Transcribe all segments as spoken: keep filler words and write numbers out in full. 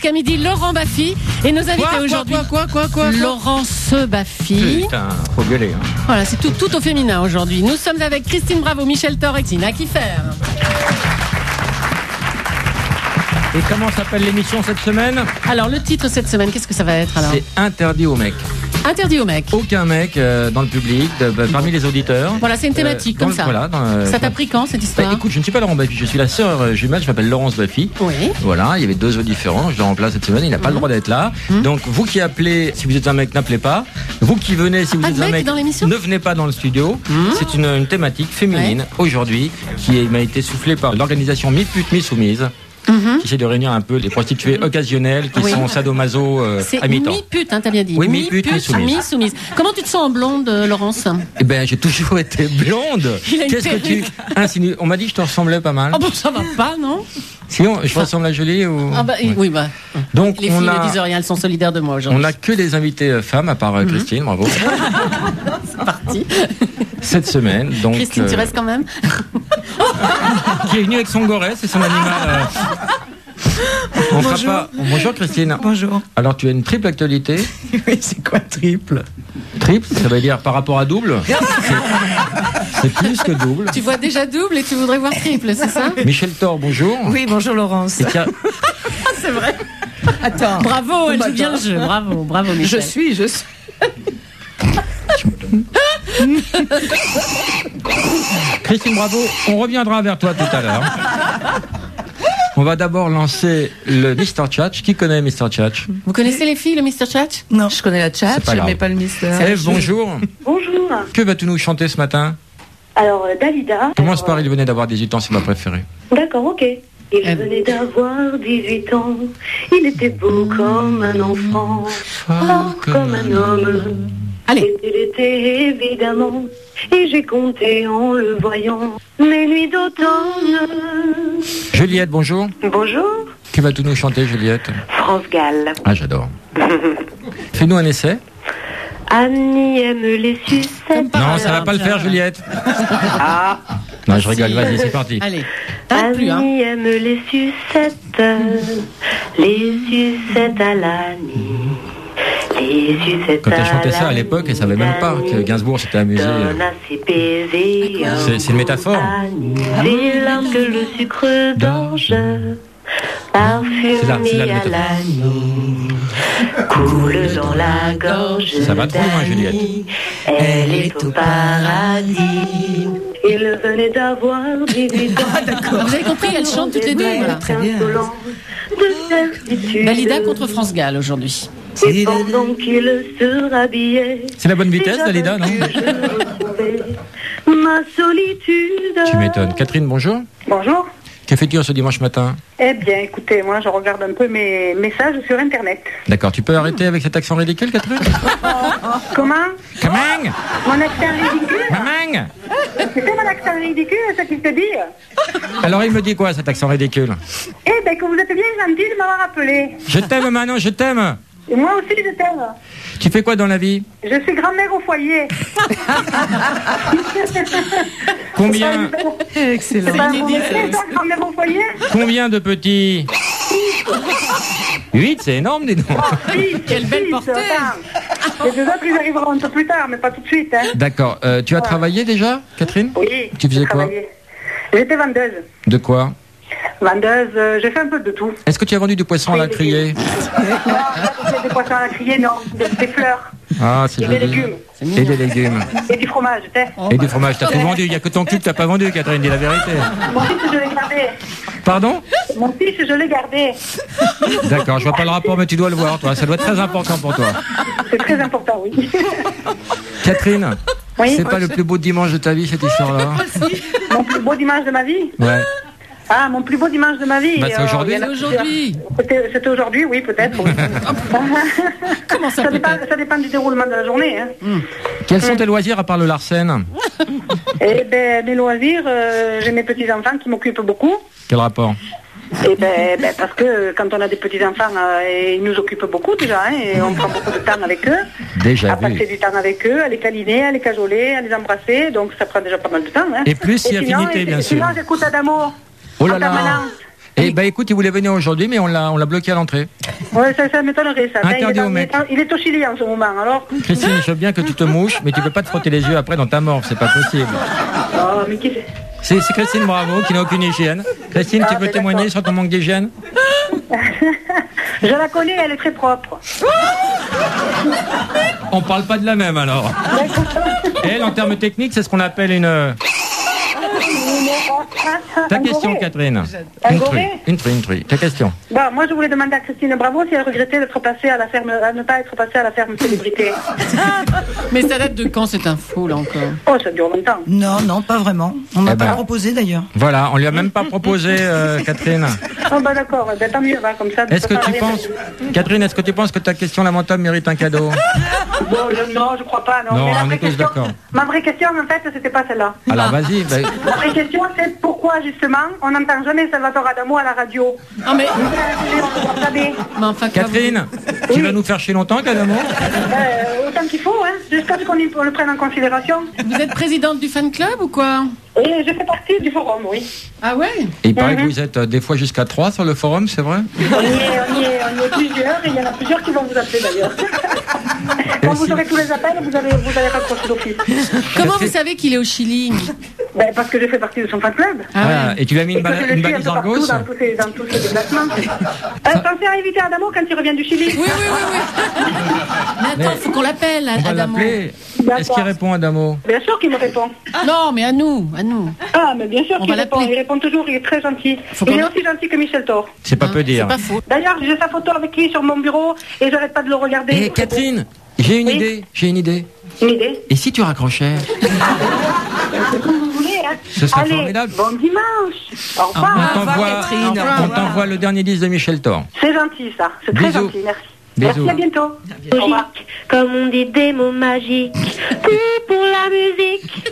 jusqu'à midi, Laurent Baffy. Et nos invités Quoi, aujourd'hui. quoi, quoi, quoi, quoi, quoi Laurence Baffy. Putain, faut gueuler. Hein. Voilà, c'est tout, tout au féminin aujourd'hui. Nous sommes avec Christine Bravo, Michel Thor et Tina Kiffer. Et comment s'appelle l'émission cette semaine? Alors, le titre cette semaine, qu'est-ce que ça va être alors? C'est interdit aux mecs. Interdit aux mecs. Aucun mec euh, dans le public, de, de, parmi les auditeurs. Voilà, c'est une thématique euh, comme dans, ça. Voilà, dans, euh, ça t'a pris quand cette histoire? Bah, écoute, je ne suis pas Laurent Baffy, je suis la sœur euh, jumelle, je m'appelle Laurence Baffy. Oui. Voilà, il y avait deux œufs différents, je le remplace cette semaine, il n'a pas mmh. le droit d'être là. Mmh. Donc vous qui appelez, si vous êtes un mec, n'appelez pas. Vous qui venez, si vous pas êtes de un mec mec, dans l'émission ne venez pas dans le studio. Mmh. C'est une, une thématique féminine ouais. aujourd'hui qui m'a été soufflée par l'organisation Mi-Pute Mi-Soumise. Mmh. Qui essaie de réunir un peu les prostituées occasionnelles qui oui. sont sadomaso euh, à mi-temps. C'est mi-pute, hein, t'as bien dit. Oui, mi-pute, mi-soumise. mi-soumise. Comment tu te sens en blonde, euh, Laurence? Eh ben, j'ai toujours été blonde. Qu'est-ce que tu insinues? On m'a dit que je te ressemblais pas mal. Oh bon, ça va pas, non? Sinon, je ressemble à Jolie ou... Ah bah, ouais. Oui, bah. Donc, les on filles a... ne disent rien, elles sont solidaires de moi aujourd'hui. On n'a que des invités femmes, à part euh, mmh. Christine, bravo. C'est parti. Cette semaine, donc... Christine, euh... tu restes quand même? Qui est venue avec son goret, c'est son animal... Euh... On Bonjour. Pas... Bonjour Christine. Bonjour. Alors tu as une triple actualité. Oui, c'est quoi triple? Triple, ça veut dire par rapport à double. C'est plus que double. Tu vois déjà double et tu voudrais voir triple, c'est ça? Michel Thor, bonjour. Oui, bonjour Laurence. A... C'est vrai. Attends. Bravo, elle joue bien le jeu. Bravo, bravo Michel. Je suis, je suis. Christine Bravo, on reviendra vers toi tout à l'heure. On va d'abord lancer le mister Tchatch. Qui connaît mister Tchatch? Vous connaissez les filles, le mister Tchatch? Non, je connais la Tchatch, mais pas le mister. Ève, bonjour. Bonjour. Que vas-tu nous chanter ce matin? Alors, euh, Dalida. Commence alors, par Il venait d'avoir dix-huit ans, c'est ma préférée. D'accord, ok. Il Elle... venait d'avoir dix-huit ans. Il était beau comme un enfant, fort comme, comme un homme. Allez. Il était évidemment, et j'ai compté en le voyant, mes nuits d'automne. Juliette, bonjour. Bonjour. Que vas-tu nous chanter, Juliette? France Gall. Ah, j'adore. Fais-nous un essai. Annie aime les sucettes. Non, ça va pas le faire, Juliette. Ah. Non, je rigole, vas-y, c'est parti. Allez. Annie plus, hein. aime les sucettes, les sucettes à l'Annie. Quand elle chantait ça à l'époque, elle savait même pas que Gainsbourg s'était amusé. C'est, c'est une métaphore. C'est lorsque le sucre d'orge parfumé à l'Annie coule dans la gorge. Ça va trop loin, Juliette. Elle est au paradis. Il venait d'avoir dix-huit ans. Ah, d'accord. Vous avez compris, elle chante toutes les deux. Voilà. Très bien. Dalida contre France Gall aujourd'hui. Et pendant qu'il se rhabillait, c'est la bonne vitesse, Dalida, non? Ma solitude. Tu m'étonnes. Catherine, bonjour. Bonjour. Que fais-tu ce dimanche matin? Eh bien, écoutez, moi, je regarde un peu mes messages sur Internet. D'accord. Tu peux arrêter avec cet accent ridicule, Catherine? Comment? Comment? Mon accent ridicule? Comment? C'est mon accent ridicule, c'est ce qu'il te dit? Alors, il me dit quoi, cet accent ridicule? Eh bien, que vous êtes bien gentil de m'avoir appelé. Je t'aime, Manon, je t'aime. Et moi aussi, je t'aime. Tu fais quoi dans la vie? Je suis grand-mère au foyer. Combien? Excellent. C'est pas un grand-mère au foyer? Combien de petits? huit, c'est énorme, dis donc. Oh, six, Quelle belle six, portée. Les deux autres, ils arriveront un peu plus tard, mais pas tout de suite. Hein. D'accord. Euh, tu as Voilà. travaillé déjà, Catherine? Oui. Tu faisais j'ai quoi? travaillé. J'étais vendeuse. De quoi? Vendeuse, euh, j'ai fait un peu de tout. Est-ce que tu as vendu du poisson à la criée? Non, pas des poissons à la criée, non. Des, des fleurs. Ah, c'est Et des joli. légumes. Et des légumes. Et du fromage, tu sais. Et du fromage. T'as tout vendu. Il n'y a que ton cul que t'as pas vendu, Catherine, dis la vérité. Mon fils, je l'ai gardé. Pardon? Mon fils, je l'ai gardé. D'accord, je vois pas le rapport, mais tu dois le voir, toi. Ça doit être très important pour toi. C'est très important, oui. Catherine, Oui. c'est pas le plus beau dimanche de ta vie, cette histoire-là? Mon plus beau dimanche de ma vie? Ouais. Ah, mon plus beau dimanche de ma vie. Bah, c'est aujourd'hui. il y en a C'est aujourd'hui. plusieurs. C'était, c'était aujourd'hui, oui, peut-être. Oui. Comment ça, ça, dépend, peut-être ça dépend du déroulement de la journée. Hein. Mmh. Quels sont tes loisirs à part le Larsen? Eh ben, mes loisirs, euh, j'ai mes petits-enfants qui m'occupent beaucoup. Quel rapport? Et ben, ben, parce que quand on a des petits-enfants, euh, ils nous occupent beaucoup déjà, hein, et on prend beaucoup de temps avec eux. Déjà à vu. passer du temps avec eux, à les câliner, à les cajoler, à les embrasser, donc ça prend déjà pas mal de temps. Hein. Et plus si sinon, affinité, et, bien et sûr. Sinon, j'écoute Adamo. Oh là en là. permanence. Eh ben écoute, il voulait venir aujourd'hui, mais on l'a, on l'a bloqué à l'entrée. Ouais, ça, ça m'étonnerait, ça. Interdit il, est au dans- mec. il est- il est au Chili en ce moment, alors. Christine, je veux bien que tu te mouches, mais tu peux pas te frotter les yeux après dans ta mort, c'est pas possible. Oh, mais qui c'est C'est, c'est Christine Bravo qui n'a aucune hygiène. Christine, Ah, tu peux ben, témoigner d'accord. sur ton manque d'hygiène? Je la connais, elle est très propre. On parle pas de la même alors. Elle, en termes techniques, c'est ce qu'on appelle une... Ta Un question, goré. Catherine. Un Une truie, goré. une truie, une truie. Ta question. Bon, moi, je voulais demander à Christine Bravo si elle regrettait d'être passée à la ferme, à ne pas être passée à la ferme célébrité. Mais ça date de quand cette info là encore? Oh, ça dure longtemps. Non, non, pas vraiment. On m'a Eh pas ben. proposé d'ailleurs. Voilà, on lui a même pas proposé, euh, Catherine. Oh, bah d'accord, ben, tant mieux, va, comme ça. Est-ce que ça tu rien penses, Catherine, est-ce que tu penses que ta question lamentable mérite un cadeau? Bon, je, non, je crois pas, non. Non, Mais la on vraie est tous question- d'accord. Ma vraie question, en fait, c'était pas celle-là. Alors vas-y, ben, La vraie question, c'est pourquoi, justement, on n'entend jamais Salvatore Adamo à la radio. Non mais, On le savait. mais enfin, Catherine, tu vas nous faire chier longtemps, Cadamo? Euh, autant qu'il faut, hein, jusqu'à ce qu'on y- on le prenne en considération. vous êtes présidente du fan club ou quoi? Et je fais partie du forum, oui. Ah ouais? Et il paraît Mhm. que vous êtes euh, des fois jusqu'à trois sur le forum, c'est vrai? On y est, on y est, on y est plusieurs, et il y en a plusieurs qui vont vous appeler d'ailleurs. Quand vous si- aurez tous les appels, vous allez, vous allez raccrocher d'office. Comment que- vous savez qu'il est au Chili? Ben, parce que je fais partie de son fan club. Ah Ah, ouais. et tu lui as mis Et une, que bala- je le une suis un balise peu en partout gauche? dans tous ses, dans tous ses déplacements. Euh, pensez à inviter Adamo quand il revient du Chili. Oui, oui, oui, oui. Mais attends, Mais- faut qu'on l'appelle, On va Adamo. l'appeler. D'accord. Est-ce qu'il répond, Adamo? Bien sûr qu'il me répond. Non, mais à nous, à nous. Ah, mais bien sûr On qu'il va répond. l'appeler. Il répond toujours, il est très gentil. Faut Il qu'on est a- aussi gentil que Michel Thor. C'est pas Hein, peu dire. C'est pas faux. D'ailleurs, j'ai sa photo avec lui sur mon bureau et j'arrête pas de le regarder. Eh, Catherine, j'ai une Oui. idée, j'ai une idée. Une idée. Et si tu raccrochais? C'est comme vous voulez, hein. Ce serait Allez, formidable. bon dimanche. Au On revoir. t'envoie, Catherine. on Au revoir. t'envoie le dernier disque de Michel Thor. C'est gentil, ça. C'est très Bisous. gentil. Merci. Bisous. Merci, à bientôt. Au revoir. Comme on dit des mots magiques, tout pour la musique.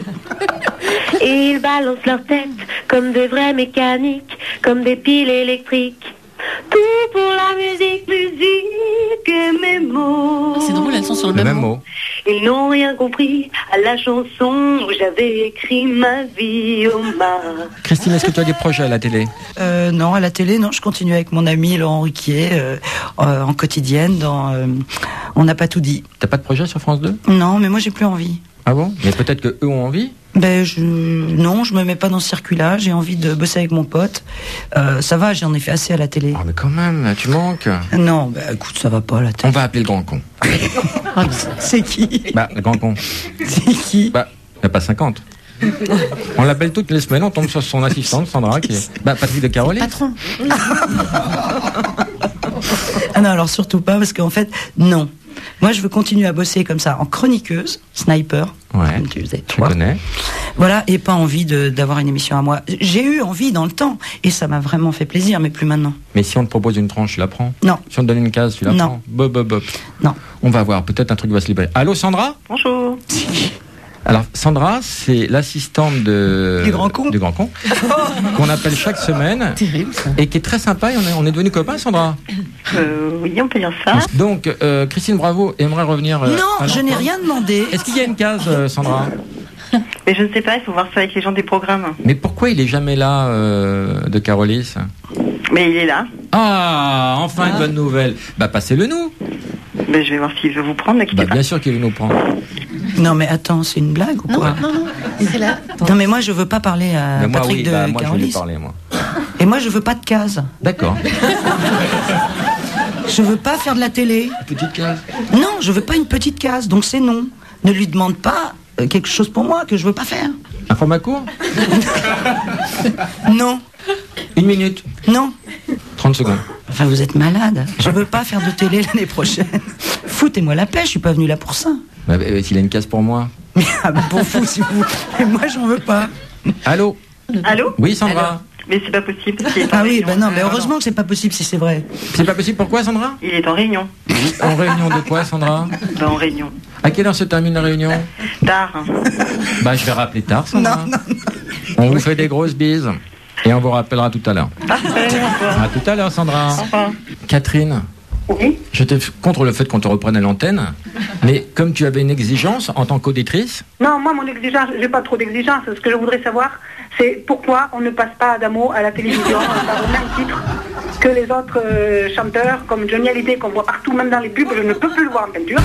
Et ils balancent leur tête comme des vrais mécaniques, comme des piles électriques. Tout pour la musique, musique et mes mots. C'est drôle, elles sont sur le, Le même même mot. mot. Ils n'ont rien compris à la chanson où j'avais écrit ma vie au mar. Christine, est-ce que tu as des projets à la télé? Euh, non, à la télé, non, je continue avec mon ami Laurent Ruquier euh, euh, en quotidienne dans euh, On n'a pas tout dit. T'as pas de projet sur France deux? Non, mais moi j'ai plus envie. Ah bon? Mais peut-être que eux ont envie? Ben je non, je me mets pas dans ce circuit-là. J'ai envie de bosser avec mon pote. Euh, ça va, j'en ai fait assez à la télé. Ah mais quand même, tu manques. Non, ben écoute, ça va pas la On télé. va appeler le grand con. C'est qui? Bah, le grand con. C'est qui? Bah, il n'y a pas cinquante. On l'appelle toutes les semaines, on tombe sur son assistante, Sandra, qui est... Bah, Patrick de Carolis. Patron. Ah non, alors surtout pas, parce qu'en fait, non. Moi, je veux continuer à bosser comme ça, en chroniqueuse, sniper, Ouais, comme tu faisais, je toi. connais. Voilà, et pas envie de- d'avoir une émission à moi. J'ai eu envie dans le temps, et ça m'a vraiment fait plaisir, mais plus maintenant. Mais si on te propose une tranche, tu la prends? Non, Si on te donne une case, tu la Non. prends? Bop, bop, bop. non. On va voir, peut-être un truc va se libérer. Allô, Sandra? Bonjour. Alors, Sandra, c'est l'assistante de... Du grand con. Du grand con. Qu'on appelle chaque semaine. Terrible ça. Et qui est très sympa, et on est, on est devenus copains, Sandra. Euh, oui, on peut dire ça. Donc, euh, Christine Bravo aimerait revenir... euh, Non, à je n'ai l'antenne. rien demandé. Est-ce qu'il y a une case, euh, Sandra? Mais je ne sais pas, il faut voir ça avec les gens des programmes. Mais pourquoi il est jamais là, euh, de Carolis? Mais il est là. Ah, enfin une bonne nouvelle. Bah, passez-le nous. Mais je vais voir s'il veut vous prendre, n'inquiétez Bah, pas. bien sûr qu'il veut nous prendre. Non, mais attends, c'est une blague ou Non, quoi? non, non, c'est là. Non, mais moi, je veux pas parler à Mais moi, Patrick oui, de bah, moi, je vais lui Carolis. parler, moi. Et moi, je veux pas de case. D'accord. Je veux pas faire de la télé. Petite case. Non, je veux pas une petite case, donc c'est non. Ne lui demande pas euh, quelque chose pour moi que je veux pas faire. Un format court? Non, Une minute. non. trente secondes. Enfin, vous êtes malade. Je veux pas faire de télé l'année prochaine. Foutez-moi la paix, je suis pas venu là pour ça. Bah, bah, s'il a une case pour moi. Mais ah, bah, pour vous, si vous. Mais moi, j'en veux pas. Allô? Allô? Oui, Sandra? Mais c'est pas possible. parce qu'il est en Ah oui, réunion. bah non, mais heureusement que c'est pas possible si c'est vrai. C'est pas possible, pourquoi, Sandra? Il est en réunion. En réunion de quoi, Sandra? Ben, en réunion. À quelle heure se termine la réunion? Tard. Bah, je vais rappeler tard, Sandra. Non, non, On vous fait des grosses bises. Et on vous rappellera tout à l'heure. Parfait. Au revoir. À tout à l'heure, Sandra. Au revoir. Catherine, Oui. j'étais contre le fait qu'on te reprenne à l'antenne, mais comme tu avais une exigence en tant qu'auditrice, Non, moi, mon exigence, j'ai pas trop d'exigence. Ce que je voudrais savoir, c'est pourquoi on ne passe pas Adamo à la télévision dans le même titre que les autres euh, chanteurs, comme Johnny Hallyday, qu'on voit partout, même dans les pubs, je ne peux plus le voir en peinture.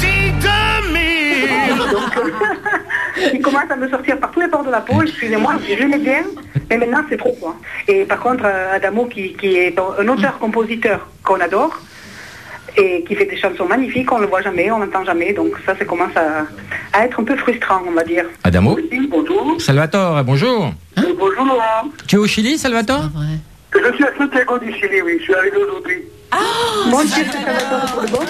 Donc, euh, il commence à me sortir par tous les pores de la peau, excusez-moi, je l'aimais bien, mais maintenant c'est trop, quoi. Et par contre, euh, Adamo, qui, qui est un auteur-compositeur qu'on adore, et qui fait des chansons magnifiques, on ne le voit jamais, on l'entend jamais, donc ça, ça commence à, à être un peu frustrant, on va dire. Adamo. Oui, bonjour. Salvatore, bonjour. Hein bonjour Laurent. Tu es au Chili, Salvatore? Ah, ouais. Je suis à Santiago du Chili, oui, je suis arrivé aujourd'hui. Ah, bon Dieu, Salvatore pour le bon.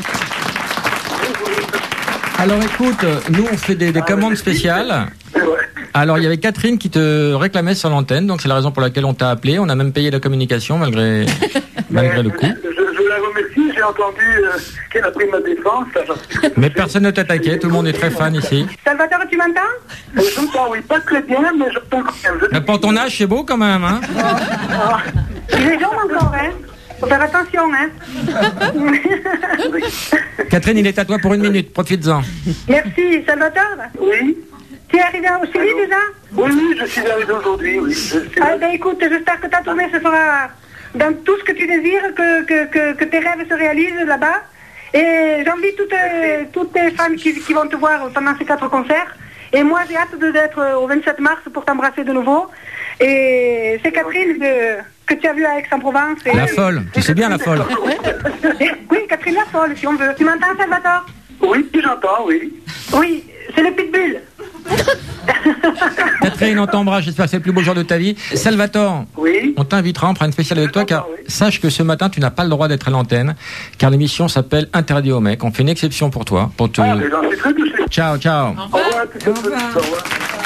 Alors écoute, nous on fait des, des ah, commandes spéciales. Ouais. Alors il y avait Catherine qui te réclamait sur l'antenne, donc c'est la raison pour laquelle on t'a appelé. On a même payé la communication malgré, malgré le coup. Je, je la remercie, j'ai entendu euh, qu'elle a pris ma défense. Mais personne ne t'attaquait, tout le monde est très fan ici. Salvatore, tu m'entends? euh, Je m'entends, oui, pas très bien, mais j'entends quand même. Mais pour ton âge, c'est beau quand même, hein? Ah, les gens encore, hein? Faut faire attention, hein? Catherine, il est à toi pour une minute, profites-en. Merci, Salvatore. Oui. Tu es arrivé au Chili déjà? Oui, oui, je suis arrivé aujourd'hui, oui. Ah ben écoute, j'espère que ta tournée se fera dans tout ce que tu désires, que, que, que, que tes rêves se réalisent là-bas. Et j'invite toutes, euh, toutes tes fans qui, qui vont te voir pendant ces quatre concerts. Et moi, j'ai hâte de, d'être au vingt-sept mars pour t'embrasser de nouveau. Et c'est Catherine de, que tu as vue à Aix-en-Provence. Et... La folle, tu sais bien la folle. Oui, Catherine la folle, si on veut. Tu m'entends, Salvatore? Oui, j'entends, oui. Oui, c'est le pitbull. Catherine, on t'embrasse, j'espère que c'est le plus beau jour de ta vie. Salvatore, oui. On t'invitera, on fera une spéciale avec toi, car sache que ce matin, tu n'as pas le droit d'être à l'antenne, car l'émission s'appelle Interdit aux mecs. On fait une exception pour toi. Pour te... Ah, mais j'en suis très touché. Ciao, ciao. Au revoir. Au revoir. Au revoir.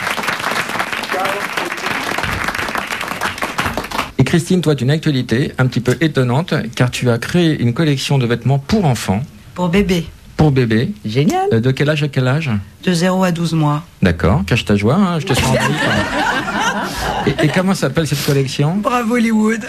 Et Christine, toi, tu as une actualité un petit peu étonnante, car tu as créé une collection de vêtements pour enfants. Pour bébé. Pour bébé. Génial. Euh, de quel âge à quel âge? De zéro à douze mois. D'accord, cache ta joie, hein, je te sens envie. Et, et comment s'appelle cette collection? Bravo Hollywood.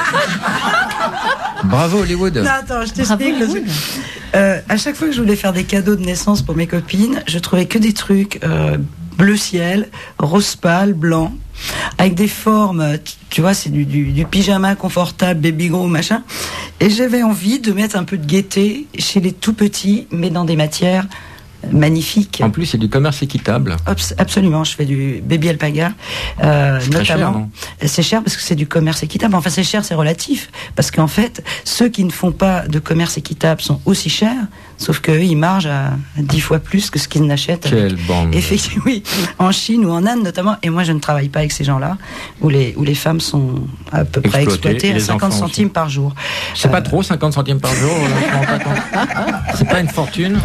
Bravo Hollywood. Non, attends, je t'explique. Euh, à chaque fois que je voulais faire des cadeaux de naissance pour mes copines, je trouvais que des trucs euh, bleu ciel, rose pâle, blanc, avec des formes, tu vois, c'est du, du, du pyjama confortable, baby grow, machin. Et j'avais envie de mettre un peu de gaieté chez les tout petits, mais dans des matières magnifiques. En plus, c'est du commerce équitable. Abs- absolument, je fais du baby alpaga, euh, c'est notamment. Cher, non? C'est cher parce que c'est du commerce équitable. Enfin, c'est cher, c'est relatif, parce qu'en fait, ceux qui ne font pas de commerce équitable sont aussi chers, sauf qu'eux, ils margent à dix fois plus que ce qu'ils n'achètent. Quelle bande. Effectivement, oui, en Chine ou en Inde notamment. Et moi, je ne travaille pas avec ces gens-là, où les où les femmes sont à peu près exploitées à cinquante centimes aussi. Par jour. C'est euh... pas trop, cinquante centimes par jour. Je me rends pas compte. C'est pas une fortune.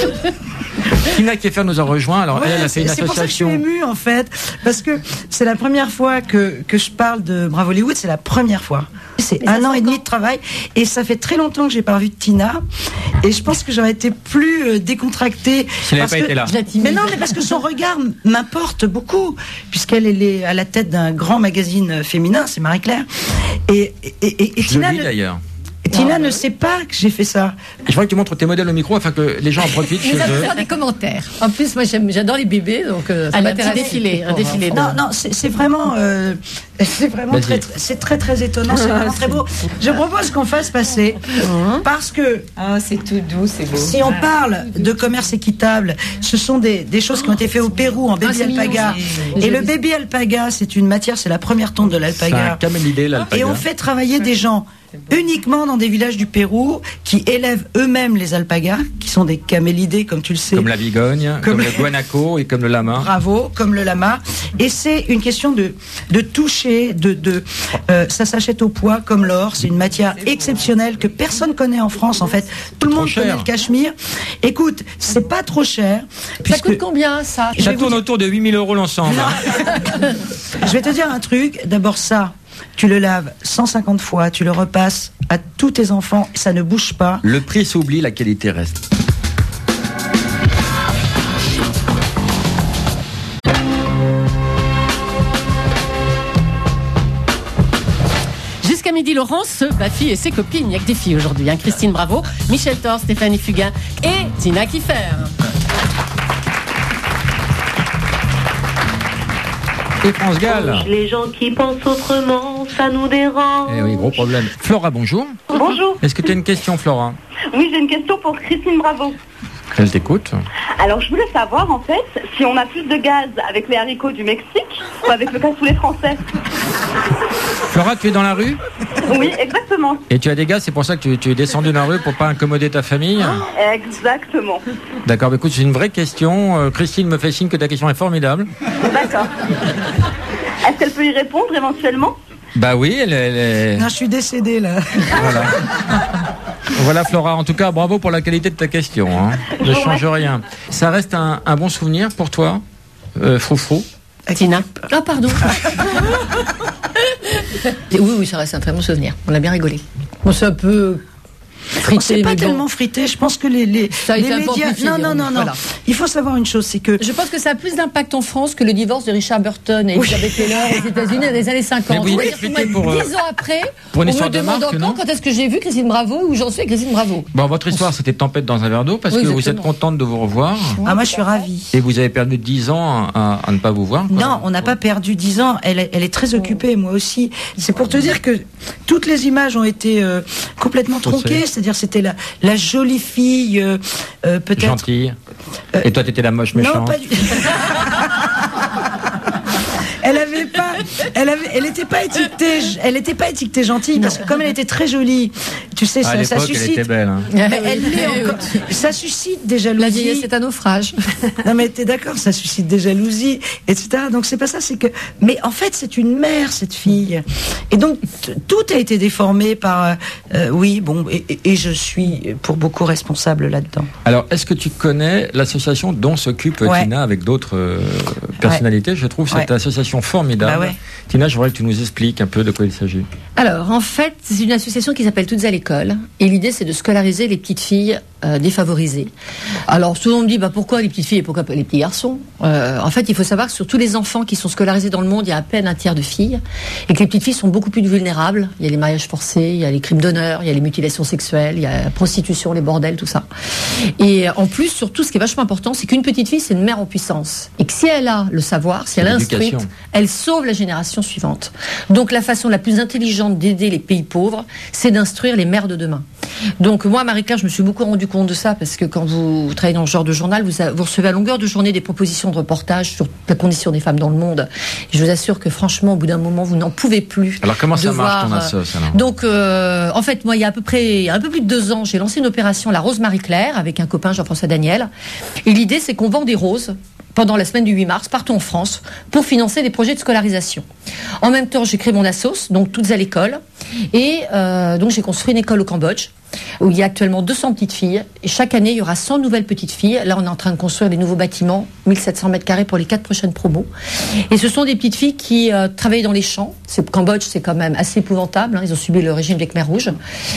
Tina Kieffer nous a rejoint. Alors, ouais, elle a fait une c'est association. C'est pour ça que je suis émue, en fait, parce que c'est la première fois que, que je parle de Bravo Hollywood, c'est la première fois. C'est un an et demi de travail, et ça fait très longtemps que j'ai pas revu de Tina, et je pense que j'aurais été plus euh, décontractée. Si elle n'avait pas que, été là. Mais non, mais parce que son regard m'importe beaucoup, puisqu'elle est à la tête d'un grand magazine féminin, c'est Marie-Claire. Et, et, et, et je Tina. Le lis, d'ailleurs. Tina ah, ne sait pas que j'ai fait ça. Je voudrais que tu montres tes modèles au micro afin que les gens en profitent chez eux. Faire des commentaires. En plus, moi, j'aime, j'adore les bébés, donc euh, ça un m'intéresse. petit défilé, un défilé. Non, non, c'est, c'est vraiment, euh, c'est vraiment très, c'est très très étonnant, c'est vraiment très beau. Je propose qu'on fasse passer, parce que ah, c'est tout doux, c'est beau. Si on parle de commerce équitable, ce sont des, des choses qui ont été faites au Pérou en baby ah, alpaga. Mignon, et le baby alpaga, c'est une matière, c'est la première tonte de l'alpaga. C'est un camélidé, l'alpaga. Et on fait travailler des gens uniquement dans des villages du Pérou qui élèvent eux-mêmes les alpagas, qui sont des camélidés, comme tu le sais. Comme la vigogne, comme, comme le guanaco et comme le lama. Bravo, comme le lama. Et c'est une question de, de toucher, de, de, euh, ça s'achète au poids comme l'or. C'est une matière exceptionnelle que personne connaît en France, en fait. Tout le monde connaît le cachemire. Écoute, c'est pas trop cher. Ça coûte combien, ça? Ça tourne autour de huit mille euros l'ensemble. Je vais te dire un truc. D'abord, ça. Tu le laves cent cinquante fois, tu le repasses à tous tes enfants, ça ne bouge pas. Le prix s'oublie, la qualité reste. Jusqu'à midi, Laurence, Baffy et ses copines. Il n'y a que des filles aujourd'hui. Hein. Christine Bravo, Michel Thor, Stéphanie Fugain et Tina Kieffer. C'est France Gall. Les gens qui pensent autrement, ça nous dérange. Eh oui, gros problème. Flora, bonjour. Bonjour. Est-ce que tu as une question, Flora? Oui, j'ai une question pour Christine Bravo. Elle t'écoute. Alors, je voulais savoir, en fait, si on a plus de gaz avec les haricots du Mexique ou avec le cassoulet français. Flora, tu es dans la rue? Oui, exactement. Et tu as des gaz, c'est pour ça que tu, tu es descendu dans la rue pour pas incommoder ta famille? Exactement. D'accord, bah écoute, c'est une vraie question. Euh, Christine me fait signe que ta question est formidable. D'accord. Est-ce qu'elle peut y répondre éventuellement? Bah oui, elle, elle est... Non, je suis décédée là. Voilà. Voilà Flora, en tout cas bravo pour la qualité de ta question, hein. Ne change rien. Ça reste un, un bon souvenir pour toi, euh, Froufrou? Tina? Ah, pardon. Oui, oui, ça reste un très bon souvenir. On a bien rigolé. Bon, c'est un peu frité. C'est pas mais tellement bon. frité. Je pense que les, les, Ça a les été un peu médias. amplifié, Non, non, non, non. voilà. Il faut savoir une chose, c'est que. Je pense que ça a plus d'impact en France que le divorce de Richard Burton et Elizabeth Taylor aux États-Unis dans les années cinquante. Mais oui, C'est-à-dire que moi, expliquez pour, euh, dix ans après, pour une on histoire me de demande marque, encore non quand est-ce que j'ai vu Christine Bravo ou j'en suis avec Christine Bravo. Bon, votre histoire c'était Tempête dans un verre d'eau parce Oui, que vous êtes exactement. contente de vous revoir Ah, moi, je suis ravie. et vous avez perdu dix ans à, à ne pas vous voir, quoi. Non, on n'a pas perdu dix ans. Elle, est- elle est très occupée, moi aussi. C'est pour te dire que toutes les images ont été euh, complètement tronquées. C'est-à-dire, c'était la, la jolie fille, euh, euh, peut-être. Gentille. Euh, Et toi t'étais la moche Non, méchante. pas du. Elle avait pas, elle avait, elle était pas étiquetée, elle était pas étiquetée gentille parce que comme elle était très jolie, tu sais, Ah, à ça, ça l'époque, elle suscite. était belle, hein. Mais elle l'est encore. Ça suscite des jalousies. La vieillesse est un naufrage. Non mais t'es d'accord, ça suscite des jalousies, et cetera. Donc c'est pas ça, c'est que. Mais en fait, c'est une mère cette fille, et donc t- tout a été déformé par. euh, euh, oui, bon, et, et- et je suis pour beaucoup responsable là-dedans. Alors, est-ce que tu connais l'association dont s'occupe Ouais. Tina avec d'autres euh, personnalités? Je trouve cette Ouais. association formidable. Bah ouais. Tina, je voudrais que tu nous expliques un peu de quoi il s'agit. Alors, en fait, c'est une association qui s'appelle Toutes à l'école. Et l'idée, c'est de scolariser les petites filles euh, défavorisées. Alors, souvent on me dit, bah, pourquoi les petites filles et pourquoi pas les petits garçons? euh, En fait, il faut savoir que sur tous les enfants qui sont scolarisés dans le monde, il y a à peine un tiers de filles. Et que les petites filles sont beaucoup plus vulnérables. Il y a les mariages forcés, il y a les crimes d'honneur, il y a les mutilations sexuelles, il y a la prostitution, les bordels, tout ça. Et en plus, surtout, ce qui est vachement important, c'est qu'une petite fille, c'est une mère en puissance. Et que si elle a le savoir, si elle est instruite, L'éducation. elle sauve la génération suivante. Donc la façon la plus intelligente d'aider les pays pauvres, c'est d'instruire les mères de demain. Donc moi, Marie-Claire, je me suis beaucoup rendu compte de ça parce que quand vous travaillez dans ce genre de journal, vous, a- vous recevez à longueur de journée des propositions de reportages sur la condition des femmes dans le monde. Et je vous assure que franchement, au bout d'un moment, vous n'en pouvez plus. Alors, comment ça de marche, ton voir, assoce, alors? Donc euh, en fait, moi, il y a à peu près il y a un peu plus de deux ans, j'ai lancé une opération La Rose Marie-Claire avec un copain, Jean-François Daniel. Et l'idée, c'est qu'on vend des roses pendant la semaine du huit mars, partout en France, pour financer des projets de scolarisation. En même temps, j'ai créé mon assos, donc Toutes à l'école, et euh, donc j'ai construit une école au Cambodge, où il y a actuellement deux cents petites filles, et chaque année, il y aura cent nouvelles petites filles. Là, on est en train de construire des nouveaux bâtiments, mille sept cents mètres carrés pour les quatre prochaines promos. Et ce sont des petites filles qui euh, travaillent dans les champs. C'est, le Cambodge, c'est quand même assez épouvantable, hein. Ils ont subi le régime des Khmers rouges.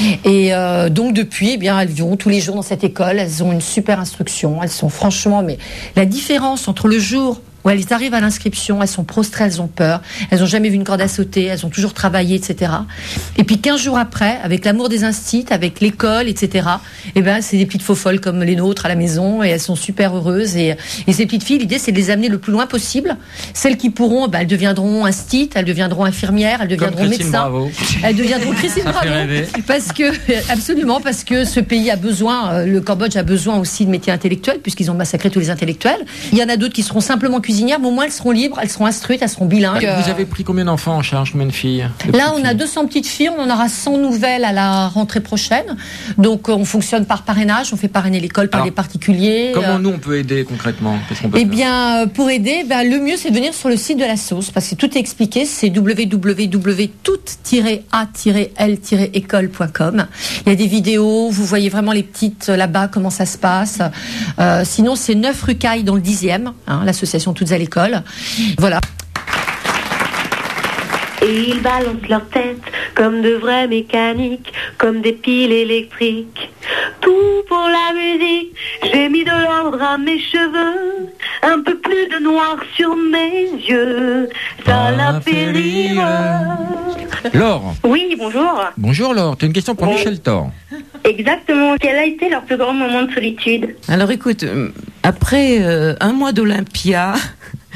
Et euh, donc, depuis, eh bien, elles vont tous les jours dans cette école, elles ont une super instruction, elles sont franchement, mais la différence entre le jour où elles arrivent à l'inscription, elles sont prostrées, elles ont peur, elles n'ont jamais vu une corde à sauter, elles ont toujours travaillé, et cetera. Et puis quinze jours après, avec l'amour des instits, avec l'école, et cetera, eh ben, c'est des petites faux folles comme les nôtres à la maison, et elles sont super heureuses. Et, et ces petites filles, l'idée, c'est de les amener le plus loin possible. Celles qui pourront, ben, elles deviendront instits, elles deviendront infirmières, elles deviendront Christine médecins. Bravo. Elles deviendront Christine Ça fait Bravo. rêver. Parce que, absolument, parce que ce pays a besoin, euh, le Cambodge a besoin aussi de métiers intellectuels, puisqu'ils ont massacré tous les intellectuels. Il y en a d'autres qui seront simplement cuisinières, mais au moins elles seront libres, elles seront instruites, elles seront bilingues. Vous avez pris combien d'enfants en charge, combien de filles? de Là, petites on a filles deux cents petites filles, on en aura cent nouvelles à la rentrée prochaine. Donc, euh, on fonctionne par parrainage, on fait parrainer l'école par Alors, des particuliers. Comment Euh, nous on peut aider concrètement? Qu'est-ce qu'on peut Eh faire bien, euh, pour aider, ben, le mieux, c'est de venir sur le site de la sauce, parce que tout est expliqué, c'est w w w point toutes tiret a tiret l tiret école point com. Il y a des vidéos, vous voyez vraiment les petites euh, là-bas, comment ça se passe. Euh, sinon, c'est neuf rue Caille dans le dixième, hein, l'association Toutes à l'école. Voilà. Et ils balancent leur tête comme de vrais mécaniques, comme des piles électriques. Tout pour la musique, j'ai mis de l'ordre à mes cheveux, un peu plus de noir sur mes yeux, ça Ah, la fait fait rire. Laure. Oui, bonjour. Bonjour Laure, tu as une question pour Bon. Michel Thor. Exactement. Quel a été leur plus grand moment de solitude? Alors écoute, euh, après euh, un mois d'Olympia,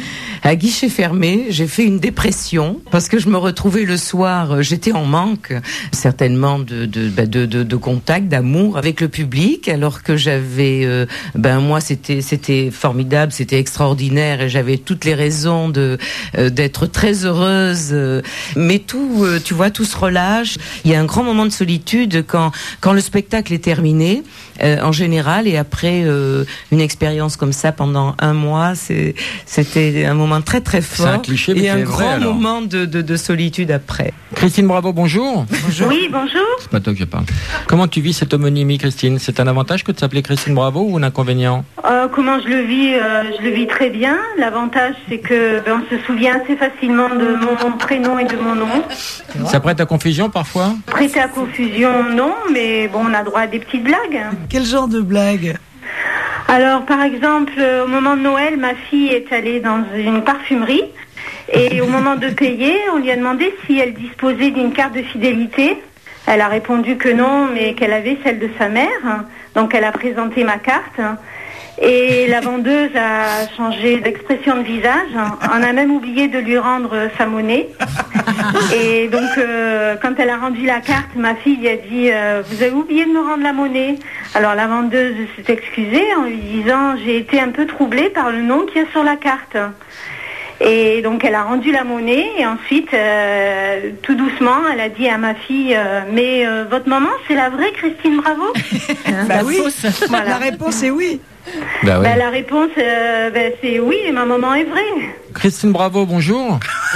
À guichet fermé, j'ai fait une dépression parce que je me retrouvais le soir, j'étais en manque certainement de de bah, de, de, de contact, d'amour avec le public, alors que j'avais, euh, ben moi c'était c'était formidable, c'était extraordinaire et j'avais toutes les raisons de euh, d'être très heureuse. Euh, mais tout, euh, tu vois, tout se relâche. Il y a un grand moment de solitude quand quand le spectacle est terminé, euh, en général, et après euh, une expérience comme ça pendant un mois, c'est c'était un moment très très fort. C'est un cliché, mais et un c'est grand vrai, alors. moment de, de de solitude après. Christine Bravo, bonjour. Bonjour. Oui, bonjour. C'est pas toi que je parle. Comment tu vis cette homonymie, Christine? C'est un avantage que de s'appeler Christine Bravo ou un inconvénient? Euh, comment je le vis euh, Je le vis très bien. L'avantage, c'est que ben, on se souvient assez facilement de mon prénom et de mon nom. Ça prête à confusion parfois? Prêter à confusion, non, mais bon, on a droit à des petites blagues. Quel genre de blague? Alors, par exemple, euh, au moment de Noël, ma fille est allée dans une parfumerie et au moment de payer, on lui a demandé si elle disposait d'une carte de fidélité. Elle a répondu que non, mais qu'elle avait celle de sa mère. Donc, elle a présenté ma carte. Et la vendeuse a changé d'expression de visage. On a même oublié de lui rendre sa monnaie. Et donc, euh, quand elle a rendu la carte, ma fille lui a dit euh, « Vous avez oublié de me rendre la monnaie ?» Alors, la vendeuse s'est excusée en lui disant « J'ai été un peu troublée par le nom qu'il y a sur la carte. » Et donc, elle a rendu la monnaie et ensuite, euh, tout doucement, elle a dit à ma fille euh, « Mais euh, votre maman, c'est la vraie Christine Bravo ?» Bah oui, Voilà. la réponse est oui. Bah ouais. Bah, la réponse, euh, bah, c'est oui, et ma maman est vraie. Christine Bravo, bonjour.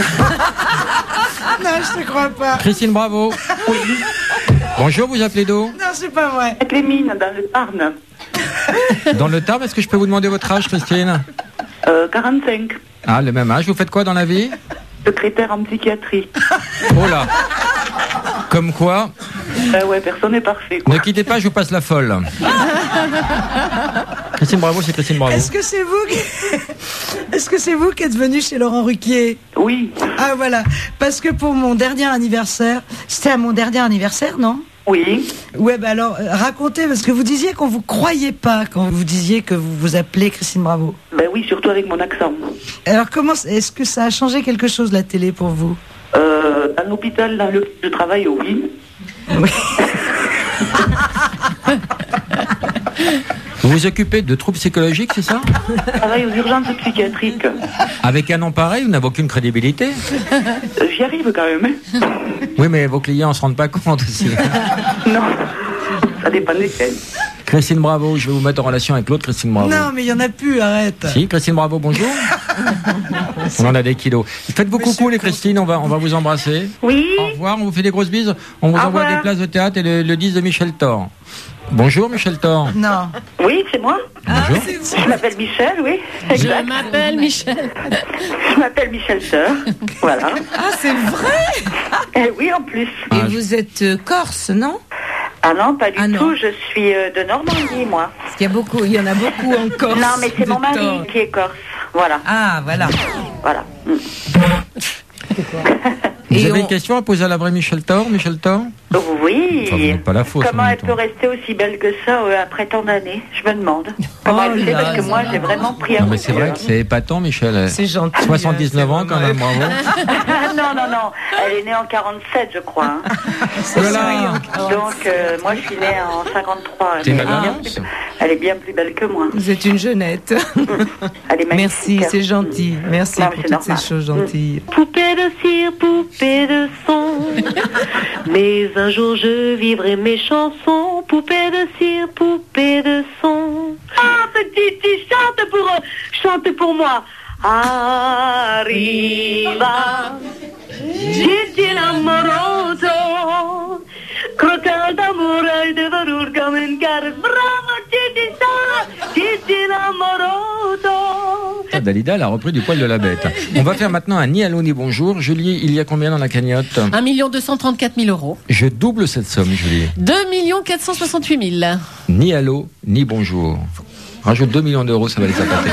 Non, je te crois pas. Christine Bravo. Bonjour, vous appelez d'où? Non, c'est pas vrai. Avec les mines dans le Tarn. Dans le Tarn, est-ce que je peux vous demander votre âge, Christine? Euh, quarante-cinq. Ah, le même âge. Vous faites quoi dans la vie? Secrétaire en psychiatrie. Oh là. Comme quoi? Euh, ouais, personne n'est parfait, quoi. Ne quittez pas, je vous passe la folle. Christine Bravo, c'est Christine Bravo. Est-ce que c'est vous qui... Est-ce que c'est vous qui êtes venu chez Laurent Ruquier? Oui. Ah voilà, parce que pour mon dernier anniversaire, c'était à mon dernier anniversaire, non? Oui. Ouais, bah alors, euh, racontez, parce que vous disiez qu'on vous croyait pas quand vous disiez que vous vous appelez Christine Bravo. Ben oui, surtout avec mon accent. Alors, comment, est-ce que ça a changé quelque chose, la télé, pour vous? Euh, dans l'hôpital dans lequel je travaille, oui. Oui. Vous vous occupez de troubles psychologiques, c'est ça? Je travaille aux urgences psychiatriques. Avec un nom pareil, vous n'avez aucune crédibilité? Euh, J'y arrive quand même. Hein. Oui, mais vos clients ne se rendent pas compte aussi. Non, ça dépend desquels. Christine Bravo, je vais vous mettre en relation avec l'autre Christine Bravo. Non, mais il y en a plus, arrête. Si, Christine Bravo, bonjour. On en a des kilos. Faites-vous coucou les Christine, on va, on va vous embrasser. Oui. Au revoir, on vous fait des grosses bises. On vous Au envoie revoir. des places de théâtre et le, le disque de Michel Thor. Bonjour Michel Thor. Non. Oui, c'est moi. Bonjour. Je m'appelle Michel, oui. Exact. Je m'appelle Michel. Je m'appelle Michel Sœur. Voilà. Ah, c'est vrai. Eh oui, en plus. Ah, Et vous êtes euh, corse, non? Ah non, pas du Ah non. tout. Je suis euh, de Normandie, moi. Parce qu'il y a beaucoup, il y en a beaucoup en Corse. Non, mais c'est de mon mari temps. qui est corse. Voilà. Ah, voilà. Voilà. Mm. Vous Et avez on- une question à poser à la vraie Michel Thor, Michel Thor? Oui. Enfin, vous n'êtes pas la fausse. en Comment même elle temps. peut rester aussi belle que ça euh, après tant d'années? Je me demande. Comment Oh elle fait? là Parce que là moi, là. j'ai vraiment pris un Non, coup mais de c'est vrai cœur. que c'est épatant, Michel. C'est gentil. soixante-dix-neuf ans quand même, bravo. non, non, non. Elle est née en quarante-sept, je crois. hein. Voilà. Donc, euh, moi, je suis née en cinquante-trois. C'est Elle une est bien avance. plus- Elle est bien plus belle que moi. Vous êtes une jeunette. Elle est magnifique. Merci, c'est gentil. Merci Non, mais pour c'est toutes normal. ces choses gentilles. Poupée de cire, poupée de son. Mais un jour je vivrai mes chansons. Poupée de cire, poupée de son. Ah, petite, chante pour, chante pour moi. Arriva, Gigi l'amoroso, croquant d'amour et de velours comme une carte. Bravo, Gigi, ça, Gigi l'amoroso. Dalida, elle a repris du poil de la bête. On va faire maintenant un ni allô ni bonjour. Julie, il y a combien dans la cagnotte? un million deux cent trente-quatre mille euros. Je double cette somme, Julie. deux millions quatre cent soixante-huit mille. Ni allô, ni bonjour. Rajoute deux millions d'euros, ça va les appâter.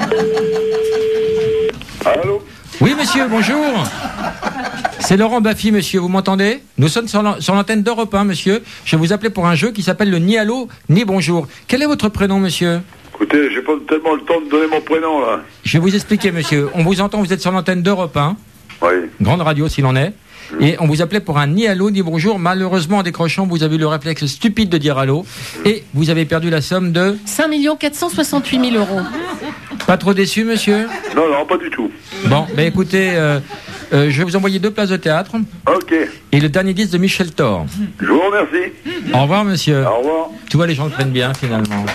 Allô? Oui, monsieur, bonjour. C'est Laurent Baffy, monsieur, vous m'entendez? Nous sommes sur l'an- sur l'antenne d'Europe un, monsieur. Je vous appelais pour un jeu qui s'appelle le ni allô, ni bonjour. Quel est votre prénom, monsieur? Écoutez, j'ai pas tellement le temps de donner mon prénom, là. Je vais vous expliquer, monsieur. On vous entend, vous êtes sur l'antenne d'Europe un. Oui. Grande radio, s'il en est. Mmh. Et on vous appelait pour un ni allô, ni bonjour. Malheureusement, en décrochant, vous avez eu le réflexe stupide de dire allô. Mmh. Et vous avez perdu la somme de... cinq millions quatre cent soixante-huit mille euros. Pas trop déçu, monsieur? Non, non, pas du tout. Bon, ben écoutez, euh, euh, je vais vous envoyer deux places de théâtre. Ok. Et le dernier disque de Michel Thor. Je vous remercie. Au revoir, monsieur. Au revoir. Tu vois, les gens le prennent bien, finalement.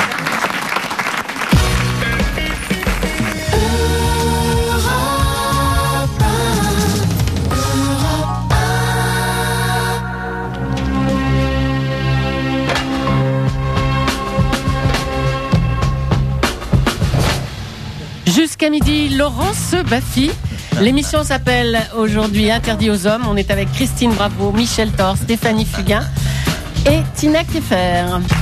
Jusqu'à midi, Laurence Baffy. L'émission s'appelle aujourd'hui Interdit aux hommes. On est avec Christine Bravo, Michel Thor, Stéphanie Fugain et Tina Keffer.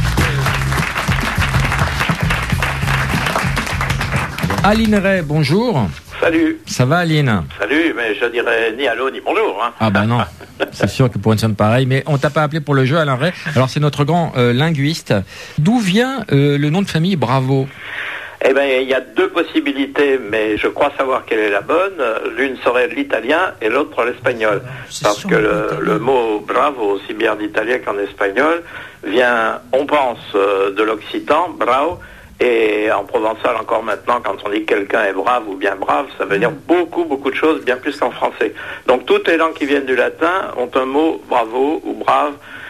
Aline Ray, bonjour. Salut. Ça va, Aline? Salut, mais je dirais ni allô ni bonjour. Hein. Ah bah non, c'est sûr que pour une somme pareille, mais on t'a pas appelé pour le jeu, Alain Ray. Alors c'est notre grand euh, linguiste. D'où vient euh, le nom de famille Bravo? Eh bien, il y a deux possibilités, mais je crois savoir quelle est la bonne. L'une serait l'italien et l'autre l'espagnol. Parce que le, le mot bravo, aussi bien en italien qu'en espagnol, vient, on pense, euh, de l'occitan, bravo, et en provençal encore maintenant, quand on dit que quelqu'un est brave ou bien brave, ça veut dire beaucoup, beaucoup de choses, bien plus qu'en français. Donc toutes les langues qui viennent du latin ont un mot bravo ou brave,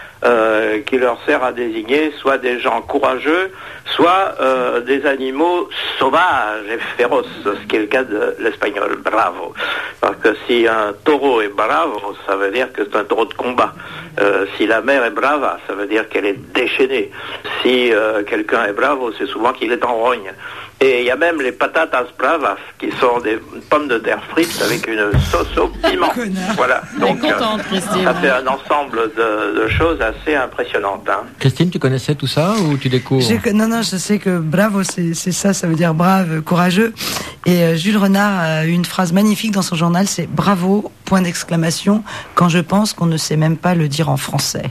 Euh, qui leur sert à désigner soit des gens courageux, soit euh, des animaux sauvages et féroces, ce qui est le cas de l'espagnol bravo. Parce que si un taureau est bravo, ça veut dire que c'est un taureau de combat. Euh, si la mère est brava, ça veut dire qu'elle est déchaînée. Si euh, quelqu'un est bravo, c'est souvent qu'il est en rogne. Et il y a même les patatas bravas, qui sont des pommes de terre frites avec une sauce au piment. Voilà. Donc, contente, euh, ça fait un ensemble de, de choses assez impressionnantes. Hein. Christine, tu connaissais tout ça ou tu découvres? Je, non, non, je sais que bravo, c'est, c'est ça, ça veut dire brave, courageux. Et euh, Jules Renard a eu une phrase magnifique dans son journal, c'est bravo, point d'exclamation, quand je pense qu'on ne sait même pas le dire en français.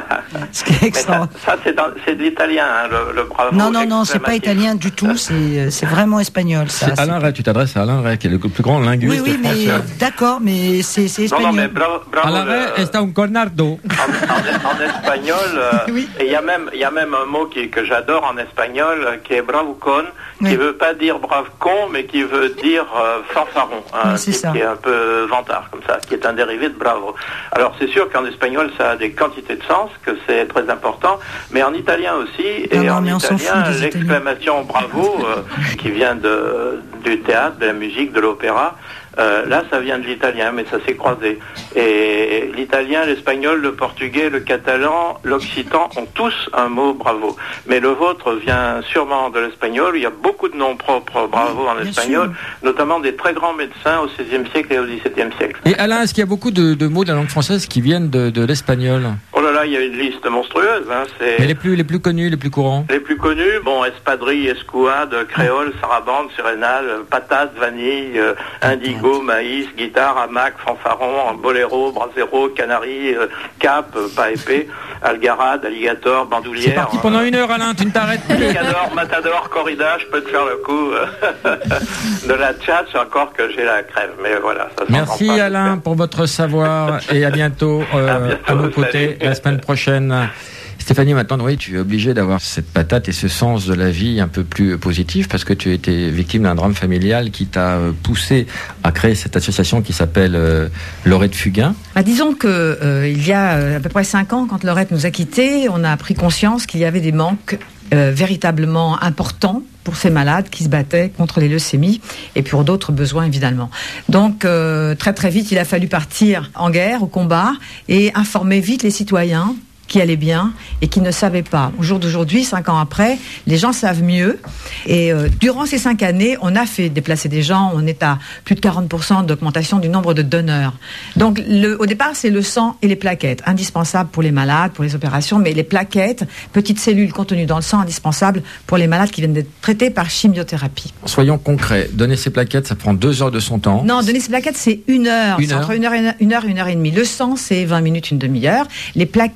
Ce qui est excellent. Ça, ça c'est, dans, c'est de l'italien, hein, le, le bravo. Non, non, non, c'est pas italien du tout, c'est, c'est vraiment espagnol. Ça, c'est c'est... Alain Ray, tu t'adresses à Alain Ray, qui est le plus grand linguiste oui, oui, français. Mais, d'accord, mais c'est, c'est espagnol. Non, non, mais bravo, bravo, Alain Ray le... est un cornardo. En, en, en espagnol, euh, oui. Et il y a même, il y a même un mot qui, que j'adore en espagnol, qui est bravucon, qui ne oui. veut pas dire brave con, mais qui veut dire euh, fanfaron, hein, oui, qui, qui est un peu vantard, comme ça, qui est un dérivé de bravo. Alors c'est sûr qu'en espagnol, ça a des quantités de sens, que c'est très important, mais en italien aussi, et non, en italien, l'exclamation bravo, euh, qui vient de, du théâtre, de la musique, de l'opéra, Euh, là, ça vient de l'italien, mais ça s'est croisé. Et l'italien, l'espagnol, le portugais, le catalan, l'occitan ont tous un mot bravo. Mais le vôtre vient sûrement de l'espagnol. Il y a beaucoup de noms propres bravo en espagnol, sûr. Notamment des très grands médecins au seizième siècle et au dix-septième siècle. Et Alain, est-ce qu'il y a beaucoup de, de mots de la langue française qui viennent de, de l'espagnol? Oh là là, il y a une liste monstrueuse. Hein, c'est... Mais les plus, les plus connus, les plus courants? Les plus connus, bon, espadrille, escouade, créole, sarabande, surrénal, patate, vanille, euh, indigo, maïs, guitare, hamac, fanfaron, boléro, brasero, canari, euh, cap, euh, pas épais, algarade, alligator, bandoulière. C'est parti pendant une heure, Alain, tu ne t'arrêtes plus. Picador, matador, corrida, je peux te faire le coup de la tchatch, encore que j'ai la crève. Mais voilà, ça Merci pas, Alain pour votre savoir et à bientôt, euh, à, bientôt, à nos côtés la semaine prochaine. Stéphanie, maintenant, oui, tu es obligée d'avoir cette patate et ce sens de la vie un peu plus positif parce que tu as été victime d'un drame familial qui t'a poussé à créer cette association qui s'appelle euh, Laurette Fugain. Bah, disons que euh, il y a euh, à peu près cinq ans, quand Laurette nous a quittés, on a pris conscience qu'il y avait des manques euh, véritablement importants pour ces malades qui se battaient contre les leucémies et pour d'autres besoins évidemment. Donc euh, très très vite, il a fallu partir en guerre, au combat et informer vite les citoyens qui allaient bien et qui ne savaient pas. Au jour d'aujourd'hui, cinq ans après, les gens savent mieux. Et euh, durant ces cinq années, on a fait déplacer des gens. On est à plus de quarante pour cent d'augmentation du nombre de donneurs. Donc, le, au départ, c'est le sang et les plaquettes, indispensables pour les malades, pour les opérations. Mais les plaquettes, petites cellules contenues dans le sang, indispensables pour les malades qui viennent d'être traités par chimiothérapie. Soyons concrets. Donner ces plaquettes, ça prend deux heures de son temps. Non, donner ces plaquettes, c'est une heure. Une c'est heure. entre une heure, et une, une heure et une heure et demie. Le sang, c'est vingt minutes, une demi-heure. Les plaquettes, c'est un peu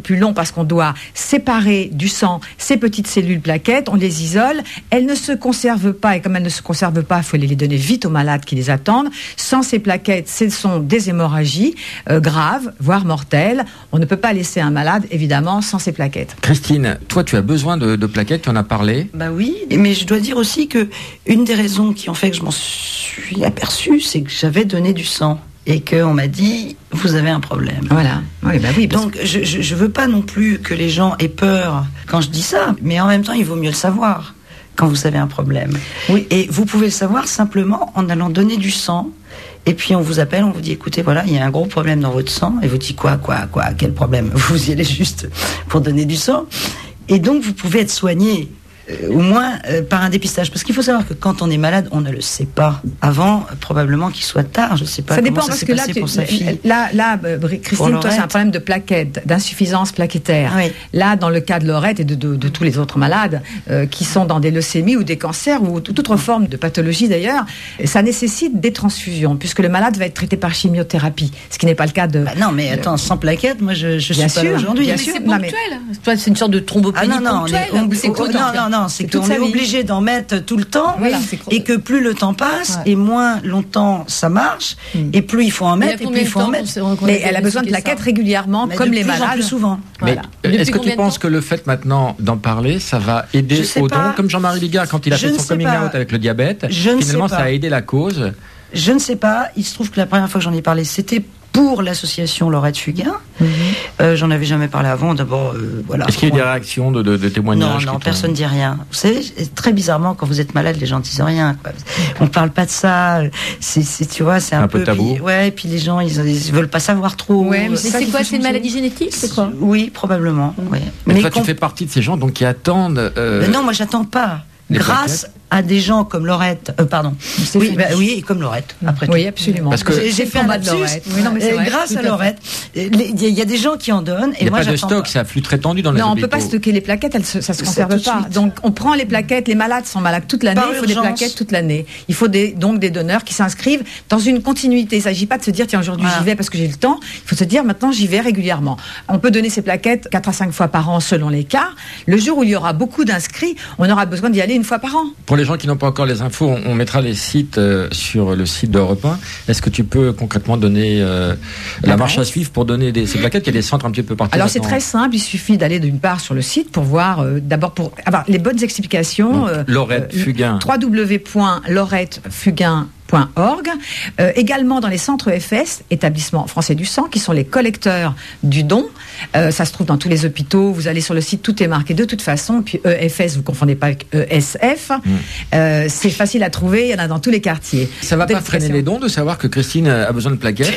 plus long parce qu'on doit séparer du sang ces petites cellules plaquettes, on les isole, elles ne se conservent pas, et comme elles ne se conservent pas, il faut les donner vite aux malades qui les attendent. Sans ces plaquettes, ce sont des hémorragies euh, graves, voire mortelles. On ne peut pas laisser un malade, évidemment, sans ces plaquettes. Christine, toi tu as besoin de, de plaquettes, tu en as parlé. Bah oui, mais je dois dire aussi que une des raisons qui ont fait que je m'en suis aperçue, c'est que j'avais donné du sang. Et qu'on m'a dit, vous avez un problème. Voilà. Oui, bah oui, donc, je, je, je veux pas non plus que les gens aient peur quand je dis ça, mais en même temps, il vaut mieux le savoir quand vous avez un problème. Oui. Et vous pouvez le savoir simplement en allant donner du sang. Et puis on vous appelle, on vous dit, écoutez, voilà, il y a un gros problème dans votre sang. Et vous dites, quoi, quoi, quoi, quel problème? Vous y allez juste pour donner du sang. Et donc, vous pouvez être soigné. Euh, au moins euh, par un dépistage, parce qu'il faut savoir que quand on est malade, on ne le sait pas avant, euh, probablement qu'il soit tard. Je sais pas. Ça comment dépend ça parce s'est que là, passé tu, pour sa fille. là, là, euh, Christine, toi, c'est un problème de plaquettes, d'insuffisance plaquettaire. Oui. Là, dans le cas de Laurette et de, de, de tous les autres malades euh, qui sont dans des leucémies ou des cancers ou toute autre forme de pathologie d'ailleurs, ça nécessite des transfusions puisque le malade va être traité par chimiothérapie, ce qui n'est pas le cas de. Bah non, mais attends, sans plaquettes, moi, je, je bien suis sûr, pas là aujourd'hui. Mais c'est ponctuel. Toi, c'est une sorte de thrombopénie ah non, non, ponctuelle. On est, c'est on, non, non, non, c'est qu'on est obligé d'en mettre tout le temps, voilà, et que plus le temps passe, ouais. et moins longtemps ça marche, mmh. et plus il faut en mettre, et, et plus il faut en mettre. Mais elle a besoin de plaquettes ça. régulièrement, mais comme les malades. Plus souvent. Mais voilà. Est-ce que tu penses que le fait maintenant d'en parler, ça va aider au don, comme Jean-Marie Ligard quand il a je fait son coming pas. out avec le diabète, je finalement ça a aidé la cause? Je ne sais pas. Il se trouve que la première fois que j'en ai parlé, c'était pour l'association Laurette Fugain. Mmh. Euh, j'en avais jamais parlé avant. D'abord, euh, voilà. Est-ce qu'il y a eu des réactions de, de, de témoignages? Non, non, personne ne dit rien. Vous savez, très bizarrement, quand vous êtes malade, les gens disent rien. Quoi. On parle pas de ça. C'est, c'est tu vois, c'est un, un peu, peu tabou. Puis, ouais, et puis les gens, ils, ils veulent pas savoir trop. Ouais, mais c'est quoi? C'est une maladie génétique, c'est quoi? Oui, probablement. Mmh. Ouais. Mais, mais toi, tu fais partie de ces gens donc qui attendent. Euh... Non, moi, j'attends pas. Grâce à des gens comme Laurette, euh, pardon, oui, bah, oui, et comme Laurette, après oui, tout. absolument. Parce que j'ai, j'ai fait un lapsus, oui, non, mais c'est vrai, grâce à Laurette, il y a des gens qui en donnent, et il moi n'y a pas de stock, c'est un flux très tendu dans les hôpitaux. Non, on ne peut pas stocker les plaquettes, elles, ça ne se conserve pas. Donc, on prend les plaquettes, les malades sont malades toute l'année, Par il faut urgence. des plaquettes toute l'année. Il faut des, donc des donneurs qui s'inscrivent dans une continuité. Il ne s'agit pas de se dire, tiens, aujourd'hui ah. j'y vais parce que j'ai le temps. Il faut se dire, maintenant, j'y vais régulièrement. On peut donner ces plaquettes quatre à cinq fois par an selon les cas. Le jour où il y aura beaucoup d'inscrits, on aura besoin d'y aller une fois par an. Pour les gens qui n'ont pas encore les infos, on, on mettra les sites euh, sur le site d'Europe un. Est-ce que tu peux concrètement donner euh, la marche à suivre pour donner des, ces plaquettes? Il y a des centres un petit peu partout. Alors maintenant. C'est très simple, il suffit d'aller d'une part sur le site pour voir, euh, d'abord pour avoir les bonnes explications. Euh, Laurette Fugain. w w w point laurette fugain point org. Euh, également dans les centres E F S, établissements français du sang, qui sont les collecteurs du don. Euh, ça se trouve dans tous les hôpitaux. Vous allez sur le site, tout est marqué de toute façon. Puis E F S, vous confondez pas avec E S F. Mm. Euh, c'est facile à trouver. Il y en a dans tous les quartiers. Ça va pas freiner les dons de savoir que Christine a besoin de plaquettes?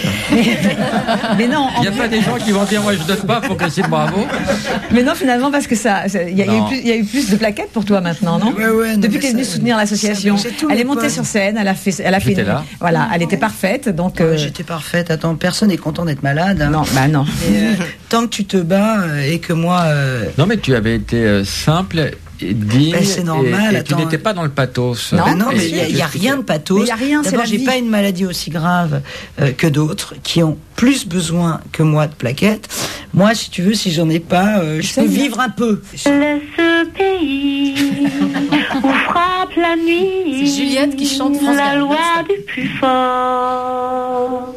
Mais non. Il n'y a pas des gens qui vont dire moi je donne pas pour Christine, bravo. Mais non, finalement parce que ça, il y, y, y a eu plus de plaquettes pour toi maintenant, non? Ouais, ouais, non, depuis qu'elle est venue ça, soutenir l'association, ça, elle est montée sur scène, elle a fait, elle a fait. Là. Voilà, elle était parfaite, donc. Euh... Ouais, j'étais parfaite. Attends, personne n'est content d'être malade. Hein. Non, bah non. Et, euh, tant que tu te bats euh, et que moi. Euh... Non, mais tu avais été euh, simple. Digne, ben c'est normal. Et, et tu n'étais pas dans le pathos. Non, ben non mais il n'y a, a rien de pathos. Il y a rien. D'abord, c'est j'ai vie. pas une maladie aussi grave euh, que d'autres qui ont plus besoin que moi de plaquettes. Moi, si tu veux, si j'en ai pas, euh, je peux vivre un peu. Ce pays où frappe la nuit. C'est Juliette qui chante France La loi du plus fort.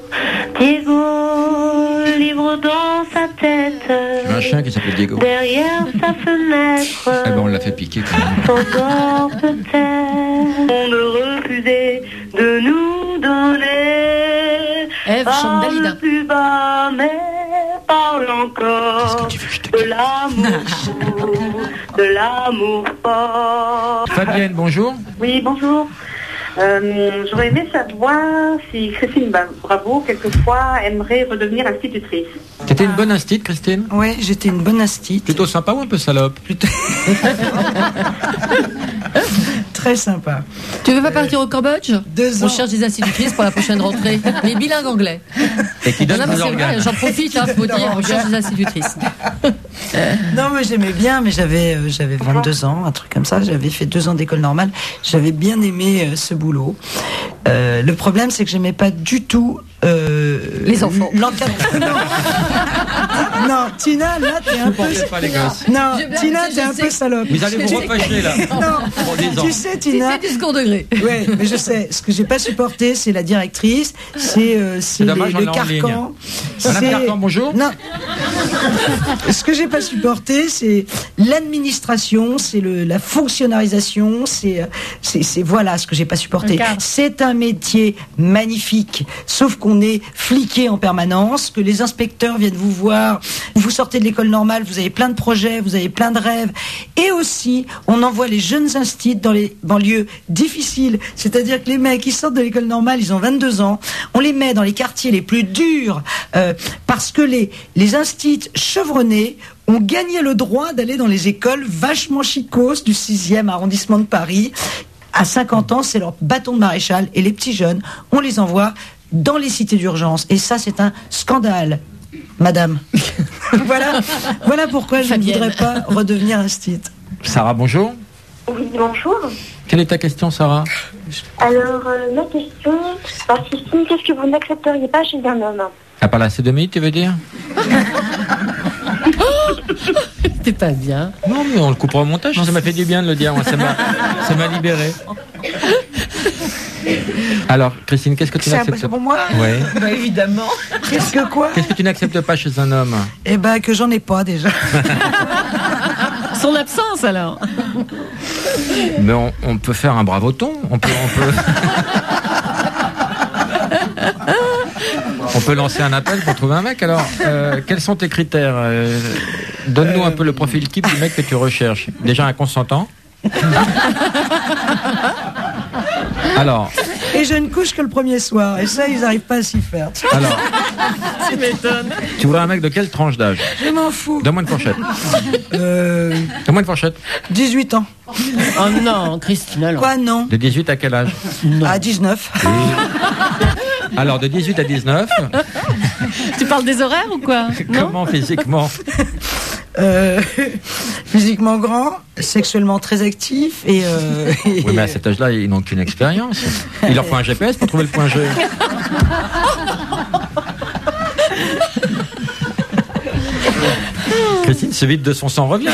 Diego livre dans sa tête. J'ai un chien qui s'appelle Diego. Derrière sa fenêtre. Eh ben, on l'a fait piquer quand même. S'endort peut-être. On ne refusait de nous donner. Ève chante Dalida. Plus bas, mais parle encore de l'amour, de l'amour fort. Fabienne, bonjour. Oui, bonjour. Euh, j'aurais aimé savoir si Christine Bravo, quelquefois, aimerait redevenir institutrice. T'étais une bonne instite, Christine? Oui, j'étais une bonne instite. Plutôt sympa ou un peu salope? Plutôt. Très sympa. Tu veux pas partir au Cambodge? Deux ans. On cherche des institutrices pour la prochaine rentrée. Mais bilingues anglais. Et qui donnent des organes. J'en profite, hein, faut dire, on cherche des institutrices. Non, mais j'aimais bien, mais j'avais euh, j'avais vingt-deux ans, un truc comme ça. J'avais fait deux ans d'école normale. J'avais bien aimé euh, ce boulot. Euh, le problème, c'est que j'aimais pas du tout euh, les enfants. L'encadrement. Non, Tina, là, t'es un peu. Pas les gosses. Non, Je- Tina, je t'es un sais. peu salope. Vous allez vous repêcher là. Non, Pour dix ans. tu sais, Tina. C'était du second degré. Ouais, mais je sais. Ce que j'ai pas supporté, c'est la directrice, c'est euh, c'est les- dommage, le on est en ligne. carcan. Madame C'est- Carcan, bonjour. Non. Ce que j'ai pas supporté, c'est l'administration, c'est le la fonctionnalisation, c'est euh, c'est c'est voilà ce que j'ai pas supporté. Un cadre. C'est un métier magnifique, sauf qu'on est fliqué en permanence, que les inspecteurs viennent vous voir, vous sortez de l'école normale, vous avez plein de projets, vous avez plein de rêves, et aussi on envoie les jeunes instits dans les banlieues difficiles, c'est-à-dire que les mecs qui sortent de l'école normale, ils ont vingt-deux ans, on les met dans les quartiers les plus durs, euh, parce que les les instits chevronnés ont gagné le droit d'aller dans les écoles vachement chicos du sixième arrondissement de Paris. À cinquante ans, c'est leur bâton de maréchal, et les petits jeunes, on les envoie dans les cités d'urgence. Et ça, c'est un scandale, madame. voilà, voilà pourquoi je ne Fabienne. voudrais pas redevenir instit. Sarah, bonjour. Oui, bonjour. Quelle est ta question, Sarah? Alors, euh, ma question, alors Christine, qu'est-ce que vous n'accepteriez pas chez un homme? Ah, pas la sodomie, tu veux dire? C'était pas bien. Non, mais on le coupera au montage. Ça m'a fait du bien de le dire. Moi, ça m'a, ça m'a libéré. Alors, Christine, qu'est-ce que tu C'est n'acceptes pour moi. Ouais. Bah, évidemment. Qu'est-ce que quoi? Qu'est-ce que tu n'acceptes pas chez un homme? Eh ben, que j'en ai pas déjà. Son absence alors. Mais on, on peut faire un bravoton. On peut, on peut. On peut lancer un appel pour trouver un mec. Alors, euh, quels sont tes critères? Euh, Donne-nous un peu le profil type du mec que tu recherches. Déjà un consentant. Alors, Et je ne couche que le premier soir. Et ça, ils n'arrivent pas à s'y faire. alors, Tu m'étonnes. tu voudrais un mec de quelle tranche d'âge? Je m'en fous. Donne-moi une fourchette. Euh, Donne-moi une fourchette. dix-huit ans. Oh non, Christine, alors. Quoi, non? De dix-huit à quel âge? À dix-neuf. Alors, de dix-huit à dix-neuf, Tu parles des horaires ou quoi? Non. comment physiquement? Euh, physiquement grand, sexuellement très actif et, euh, et- Oui, mais à cet âge-là, ils n'ont qu'une expérience. Il leur faut un G P S pour trouver le point G. Christine se vide de son sang, revient.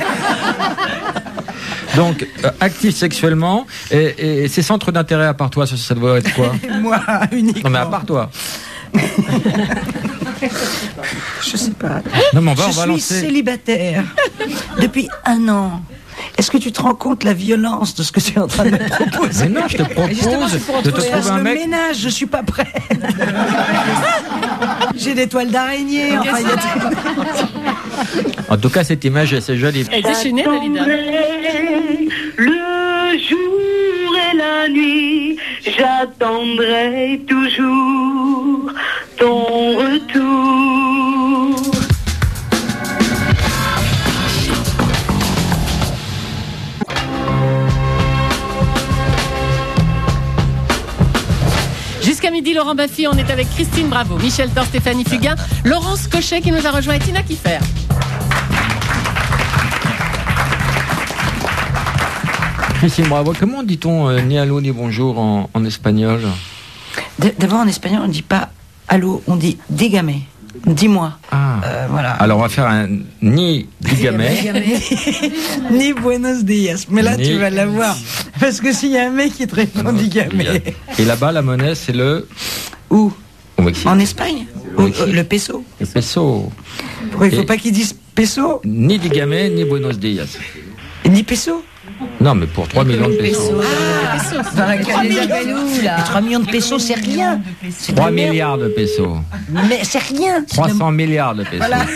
Donc, euh, actif sexuellement, et, et ses centres d'intérêt à part toi, ça, ça doit être quoi? moi uniquement. Non, mais à part toi. Je sais pas. Non, mais on va, je on va suis lancer. célibataire depuis un an. Est-ce que tu te rends compte la violence de ce que tu es en train de me proposer? Mais non, je te propose Justement, c'est pour de te retrouver trouver un le mec. ménage, je suis pas prête. J'ai des toiles d'araignée. Enfin, il y a des- En tout cas, cette image est assez jolie. Elle est déchaînée, Dalida. Le jour et la nuit, j'attendrai toujours ton retour. Jusqu'à midi, Laurent Baffy, on est avec Christine Bravo, Michel Thor, Stéphanie Fugain, Laurence Cochet qui nous a rejoint et Tina Kiffer. Christine Bravo, comment dit-on euh, ni allô ni bonjour en, en espagnol? D- D'abord, en espagnol, on ne dit pas allô, on dit dígame. Dis-moi. Ah. Euh, voilà. Alors on va faire un ni digamé. Ni buenos días. Mais là, Ni- tu vas l'avoir. Parce que s'il y a un mec qui te répond dígame. Et là-bas, la monnaie, c'est le. Où? Au Mexique. En Espagne? Au Au- Mexique. Le peso. Le peso. Pourquoi il ne faut Et- pas qu'ils disent peso? Ni digamé, ni buenos días. Ni peso? Non, mais pour trois millions de pesos. Dans la trois millions, trois millions de pesos, c'est rien. C'est trois de la merde. milliards de pesos. Mais c'est rien. C'est trois de- cents milliards de pesos. Voilà.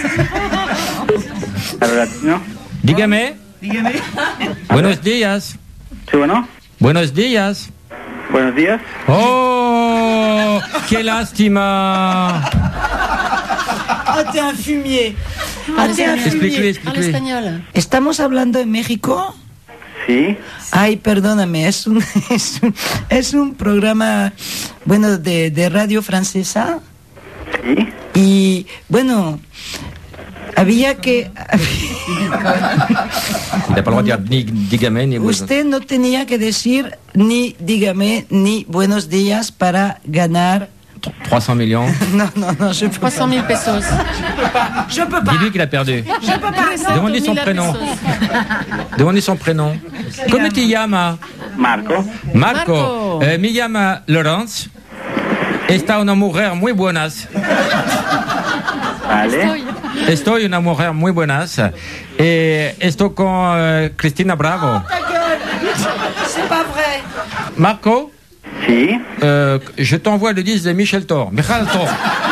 Dígame. Buenos días. Sí, bueno. Buenos días. Buenos días. Oh, qué lástima. Ah, t'es un fumier. Ah, t'es un Explique-lui, fumier. explique-lui. espagnol. ¿Estamos hablando de México? Sí. Ay, perdóname, es un, es un, es un programa, bueno, de, de radio francesa. Sí. Y, bueno, Había que... Il n'a pas le droit de dire ni dígame ni buenos. Usted no tenía que decir ni dígame ni buenos días para ganar... trois cents millions. Non, non, non, je peux trois cent mille pesos. Je peux pas. Dis-lui qu'il a perdu. Je peux pas. Demande-lui son prénom. Demande-lui son prénom. Comment tu llamas? Marco. Marco. Marco. Eh, me llama Lorenz. Está una mujer muy buenas. Vale. Estoy una mujer muy buenas. Et estoy con eh, Cristina Bravo. Oh, ta gueule. C'est pas vrai. Marco? Sí. Euh, je t'envoie le disque de Michel Thor. Michel Thor.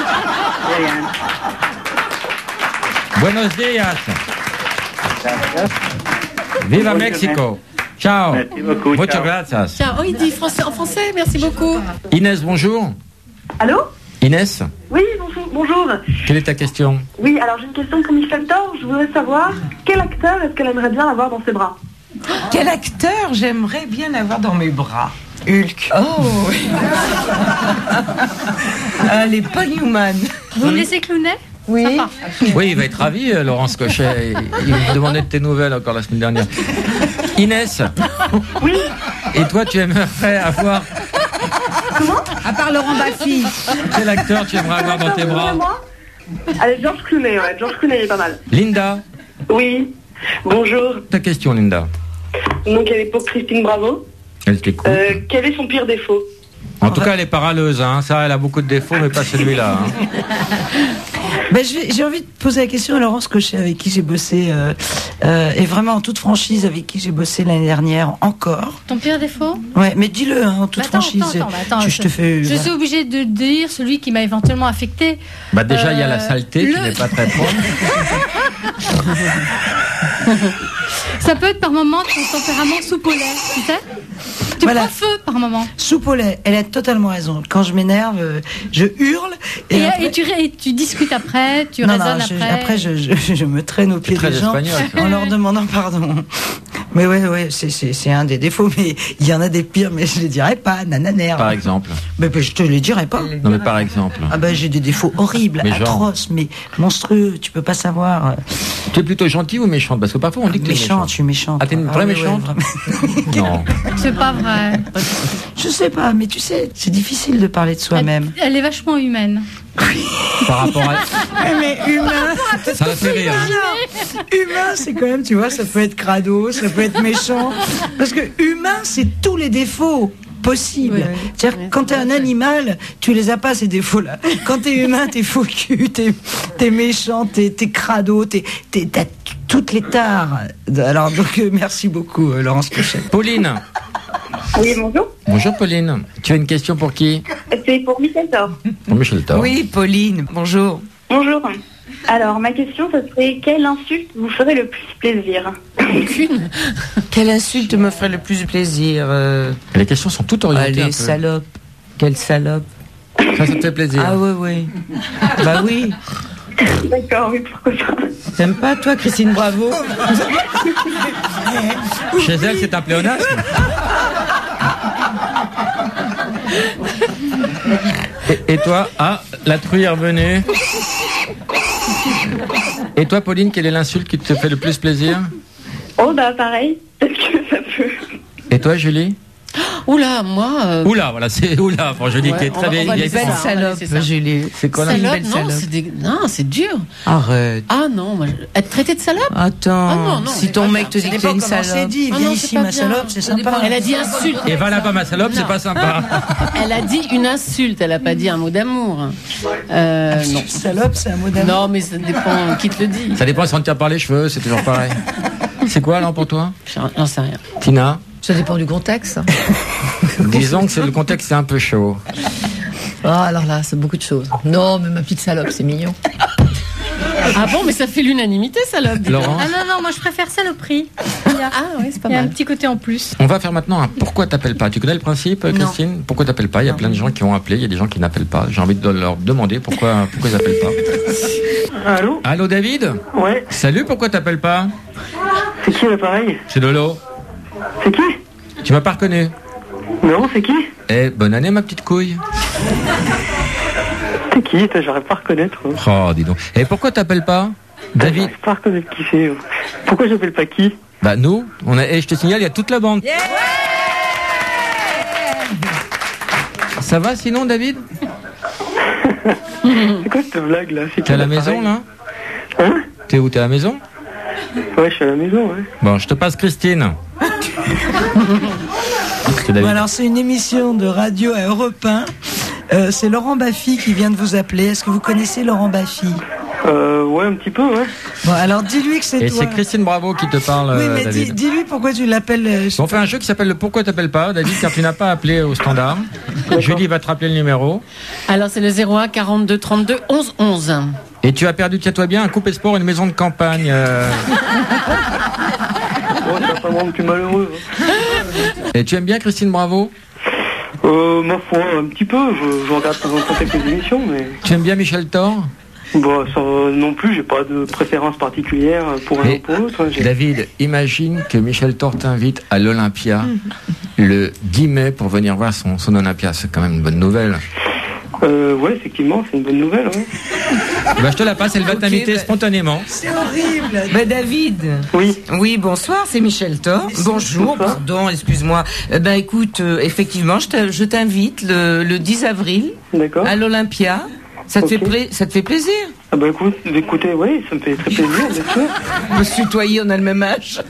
Buenos días. Gracias. Viva Mexico. Ciao. Merci beaucoup. Muchas Ciao. gracias. Tiens, oh, il dit français, en français, merci beaucoup. Inès, bonjour. Allô? Inès, Oui, bonjour. bonjour. quelle est ta question? Oui, alors j'ai une question pour Michel Thor. Je voudrais savoir quel acteur est-ce qu'elle aimerait bien avoir dans ses bras? Quel acteur j'aimerais bien avoir dans mes bras? Hulk. Oh ah, les Paul Newman. Vous me laissez clowner? Oui. Sympa. Oui, il va être ravi, euh, Laurence Cochet. Il me demandait de tes nouvelles encore la semaine dernière. Inès. Oui. Et toi, tu aimerais avoir... Comment? À part Laurent Baffy. Quel acteur tu aimerais avoir dans tes bras? Allez, George Clooney, ouais. George Clooney est pas mal. Linda. Oui. Bonjour. Ta question, Linda. Donc, elle est pour Christine Bravo. Elle t'écoute. Euh, quel est son pire défaut? En tout cas, elle est paraleuse. Hein. Ça, elle a beaucoup de défauts, mais pas celui-là. Hein. Ben, j'ai j'ai envie de poser la question à Laurence Cochet, avec qui j'ai bossé, euh, euh, et vraiment en toute franchise, avec qui j'ai bossé l'année dernière encore. Ton pire défaut? Ouais, mais dis-le hein, en toute Attends, franchise. attends, attends, attends, je, je te fais. Je voilà. suis obligée de dire celui qui m'a éventuellement affecté. Bah déjà, il y a la Euh, saleté le- qui n'est pas très propre. Ça peut être par moment ton tempérament soupe au lait, tu sais? Tu Voilà. prends feu par moment. Soupe au lait, elle a totalement raison. Quand je m'énerve, euh, je hurle. Et, Et, et après... tu, ré- et tu discutes après, tu Non, non, raisonnes je- après. après, je, je, je me traîne aux pieds très des gens espagnol, ça. en leur demandant pardon. Mais ouais, ouais, c'est, c'est, c'est un des défauts, mais il y en a des pires, mais je les dirais pas, nananère. Par exemple. Mais, mais je te les dirais pas. Non, mais par exemple. Ah ben j'ai des défauts horribles, Mais genre atroces, mais monstrueux, tu peux pas savoir. Tu es plutôt gentille ou méchante? Parce que parfois, on dit que tu es Méchante, méchante. je suis méchante. Ah, t'es une vraie ouais, méchante? ouais, vraiment. Non. C'est pas vrai. Je sais pas, mais tu sais, c'est difficile de parler de soi-même. Elle est vachement humaine. Par rapport à... Mais humain, Ça va faire rire. non, humain, c'est quand même, tu vois, ça peut être crado, ça peut être méchant, parce que humain, c'est tous les défauts possibles. Ouais, ouais. C'est-à-dire, quand t'es un animal, tu les as pas ces défauts-là. Quand t'es humain, t'es faux cul, t'es, t'es méchant, t'es, t'es crado, t'es, t'es, t'as toutes les tares. Alors donc, euh, merci beaucoup, euh, Laurence Cochet. Pauline. Oui, bonjour. Bonjour, Pauline. Tu as une question pour qui? C'est pour Michel Thor. Pour Michel Thor. Oui, Pauline, bonjour. Bonjour. Alors, ma question, ce serait quelle insulte vous ferait le plus plaisir? Aucune. Quelle insulte me ferait le plus plaisir euh... Les questions sont toutes orientées. Allez, un peu. salope. Quelle salope. Ça, ça te fait plaisir. Ah ouais, ouais. Bah oui. D'accord, oui, pourquoi pas. T'aimes pas, toi, Christine Bravo? Chez elle, c'est un pléonasme. Et, et toi? Ah, la truie est revenue. Et toi, Pauline, quelle est l'insulte qui te fait le plus plaisir? Oh, bah pareil, peut-être que ça peut. Et toi, Julie? Oula, moi. euh, Oula, voilà, c'est oula pour Julie Ouais, qui est on très va- on va vieille. laisser Belle ça, on va salope, laisser ça. Julie. C'est quoi la Salope, belle non, salope. c'est des... non, c'est dur. Arrête. Ah non, moi, je- être traité de salope. Attends, Ah non, non, si c'est ton pas mec te bien. dit que Ça t'es une dépend comment c'est salope. dit, Ah viens non, ici c'est pas ma bien. salope, c'est Ça dépend. sympa. Elle a dit insulte. Et va là-bas, ma salope, c'est Non. pas sympa. Elle a dit une insulte. Elle a pas dit un mot d'amour. Euh, non. Salope, c'est un mot d'amour. Non, mais ça dépend qui te le dit. Ça dépend si on te tire par les cheveux, c'est toujours pareil. C'est quoi alors pour toi? J'en j'en sais rien. Tina? Ça dépend du contexte. Disons que c'est le contexte, c'est un peu chaud. Ah, alors là, c'est beaucoup de choses. Non, mais ma petite salope, c'est mignon. Ah bon, mais ça fait l'unanimité, salope. Laurent? Ah non, non, moi je préfère saloperie. Il y a, Ah oui, c'est pas il y a un mal. petit côté en plus. On va faire maintenant un pourquoi t'appelles pas. Tu connais le principe, Christine? Pourquoi t'appelles pas? Il y a plein de gens qui ont appelé, il y a des gens qui n'appellent pas. J'ai envie de leur demander pourquoi, pourquoi ils appellent pas. Allô? Allô, David? Ouais. Salut, pourquoi t'appelles pas? C'est qui l'appareil? C'est Lolo. C'est qui? Tu m'as pas reconnu? Non, c'est qui? Eh, bonne année, ma petite couille. C'est qui? J'aurais pas à reconnaître. Oh, dis donc. Et pourquoi t'appelles pas? David. J'arrive pas à reconnaître qui c'est. Pourquoi j'appelle pas qui? Bah nous, on a, et je te signale, il y a toute la bande. Yeah. Ça va sinon, David? C'est quoi cette blague là? T'es à la maison là? Hein? T'es où? T'es à la maison? Ouais, je suis à la maison, ouais. Bon, je te passe Christine. Bon, alors c'est une émission de radio à Europe un. Euh, c'est Laurent Baffy qui vient de vous appeler. Est-ce que vous connaissez Laurent Baffy? Euh, ouais, un petit peu, ouais. Bon, alors dis-lui que c'est Et toi. c'est Christine Bravo qui te parle, Oui, euh, mais dis, David. dis-lui pourquoi tu l'appelles. euh, On fait un jeu qui s'appelle le Pourquoi t'appelles pas, David, car tu n'as pas appelé au standard. Julie va te rappeler le numéro. Alors c'est le zéro un quarante-deux trente-deux onze onze. Et tu as perdu, tiens-toi bien, un coupé sport, une maison de campagne. euh. Oh, c'est pas vraiment plus malheureux. Hein. Et tu aimes bien Christine Bravo? Euh, ma foi, un petit peu. Je, je regarde de temps en temps quelques émissions, mais. Tu aimes bien Michel Thor? Bon, ça, non plus, j'ai pas de préférence particulière pour un Et ou pour l'autre. Hein, j'ai- David, imagine que Michel Thor t'invite à l'Olympia le dix mai pour venir voir son, son Olympia. C'est quand même une bonne nouvelle. Euh, ouais, effectivement, c'est une bonne nouvelle, ouais. Bah, je te la passe, elle va Ok, t'inviter bah- spontanément. C'est horrible. Bah David. Oui. Oui, bonsoir, c'est Michel Thor. Bonjour, bonsoir. pardon, excuse-moi. Euh, ben écoute, euh, effectivement, je t'a- je t'invite le, le dix avril D'accord. à l'Olympia. Ça te, Ok. fait pla- ça te fait plaisir? Ah bah écoute, écoutez, oui, ça me fait très plaisir, bien sûr. On peut se tutoyer, on a le même âge.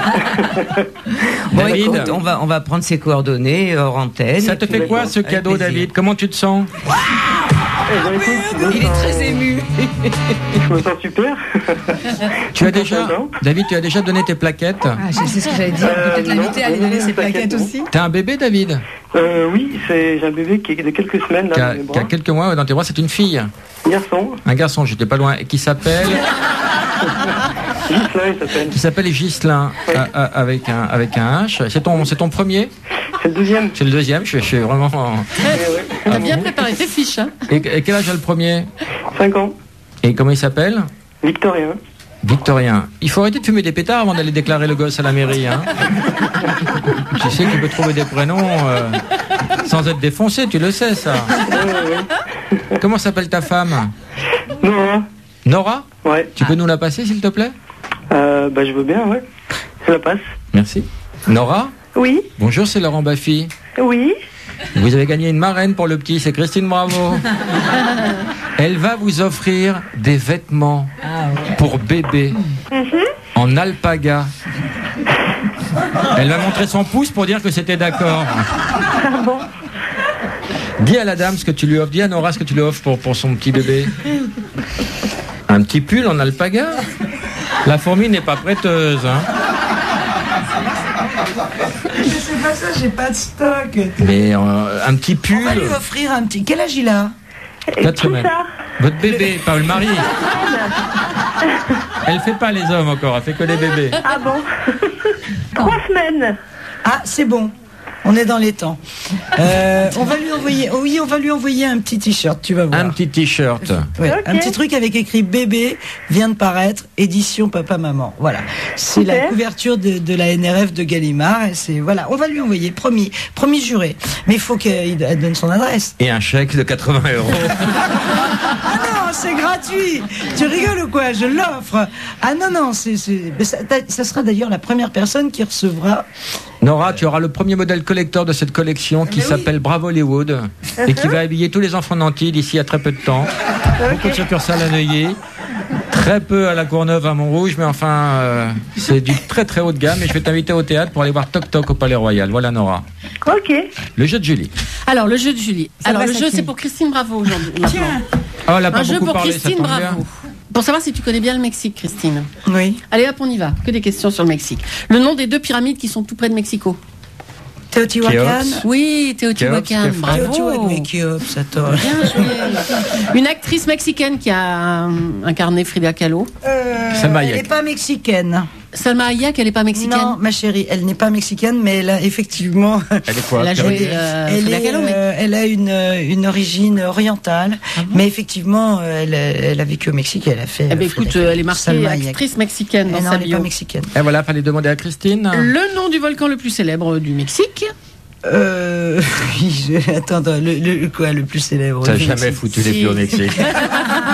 Bon, David. écoute, on va, on va prendre ses coordonnées hors antenne. Ça te fait quoi ce Avec cadeau, plaisir. David? Comment tu te sens? Eh ben, écoute, je me Il est sens- très ému. Je me sens super. Tu as déjà, David, tu as déjà donné tes plaquettes? Ah, je sais ce que j'allais dire. Euh, Peut-être non, l'inviter à aller non, donner non, ses t'inquiète, plaquettes non. aussi. T'as un bébé, David? Euh, oui, c'est, j'ai un bébé qui est de quelques semaines, là, Qui dans a, mes qui bras. a quelques mois dans tes bras, c'est une fille. Garçon. Un garçon, j'étais pas loin, et qui s'appelle, Gislain, il s'appelle. qui s'appelle Ghislain, a- a- avec un, avec un H. C'est ton, c'est ton premier? C'est le deuxième. C'est le deuxième, je, suis- je suis vraiment. en- T'as bien préparé tes fiches, hein? Et, et quel âge a le premier? cinq ans. Et comment il s'appelle? Victorien. Victorien. Il faut arrêter de fumer des pétards avant d'aller déclarer le gosse à la mairie. Hein. Tu sais que tu peux trouver des prénoms euh, sans être défoncé, tu le sais ça. Comment s'appelle ta femme? Nora. Nora? Ouais. Tu peux nous la passer s'il te plaît? Euh, bah je veux bien, ouais. Je la passe. Merci. Nora? Oui, Bonjour, c'est Laurent Baffy. oui. Vous avez gagné une marraine pour le petit, c'est Christine Bravo. Elle va vous offrir des vêtements pour bébé en alpaga. Elle va montrer son pouce pour dire que c'était d'accord. Dis à la dame ce que tu lui offres, dis à Nora ce que tu lui offres pour, pour son petit bébé. Un petit pull en alpaga. La fourmi n'est pas prêteuse. Hein. Je sais pas ça, j'ai pas de stock. Mais euh, un petit pull. On va lui offrir un petit. Quel âge il a? Quatre semaines. Votre bébé, pas le mari. Elle fait pas les hommes encore, elle fait que les bébés. Ah bon? Trois semaines. Ah, c'est bon. On est dans les temps. Euh, on va lui envoyer. Oh oui, on va lui envoyer un petit t-shirt. Tu vas voir. Un petit t-shirt. Ouais, Ok. un petit truc avec écrit bébé vient de paraître, édition papa maman. Voilà, c'est la Super. couverture de, de la N R F de Gallimard. Et c'est voilà, on va lui envoyer, promis, promis juré. Mais il faut qu'elle elle donne son adresse. Et un chèque de quatre-vingts euros. Ah non, c'est gratuit. Tu rigoles ou quoi? Je l'offre. Ah non non, c'est c'est. mais Ça, ça sera d'ailleurs la première personne qui recevra. Nora, tu auras le premier modèle collector de cette collection qui s'appelle Bravo Hollywood et qui va habiller tous les enfants nantis d'ici à très peu de temps. Beaucoup de succursales à Neuilly, très peu à la Courneuve à Montrouge, mais enfin, euh, c'est du très très haut de gamme. Et je vais t'inviter au théâtre pour aller voir Toc Toc au Palais Royal. Voilà Nora. Ok. Le jeu de Julie. Alors, le jeu de Julie. Ça Alors, va, le ça jeu, qui- c'est pour Christine Bravo aujourd'hui. maintenant. Oh, elle a pas Un jeu beaucoup pour parlé, ça Christine tombe bien. Bravo. Pour savoir si tu connais bien le Mexique, Christine. Oui. Allez hop, on y va. Que des questions sur le Mexique. Le nom des deux pyramides qui sont tout près de Mexico. Teotihuacan. Khéops. Oui, Teotihuacan. Khéops, c'est Bravo. Teotihuacan, mais Khéops, attends. Bien joué. Une actrice mexicaine qui a euh, incarné Frida Kahlo. Euh, Salma elle Hayek. n'est pas mexicaine. Salma Hayek, elle n'est pas mexicaine. Non, ma chérie, elle n'est pas mexicaine, mais elle a effectivement. Elle est quoi? Elle a joué Pyramide euh, elle, Frida est, Kahlo, mais euh, elle a une, euh, une origine orientale, mais effectivement, euh, elle, a- elle a vécu au Mexique et elle a fait. eh ben, euh, écoute, Frida euh, elle est Kahlo. marquée Salma Hayek. actrice mexicaine dans Eh non, sa elle n'est pas bio. mexicaine. Et voilà, fallait demander à Christine. Le nom du volcan le plus célèbre du Mexique. Euh, oui, je- attends, attends, le, le- le quoi, le plus célèbre T'as du jamais Mexique. foutu les Si. pieds au Mexique.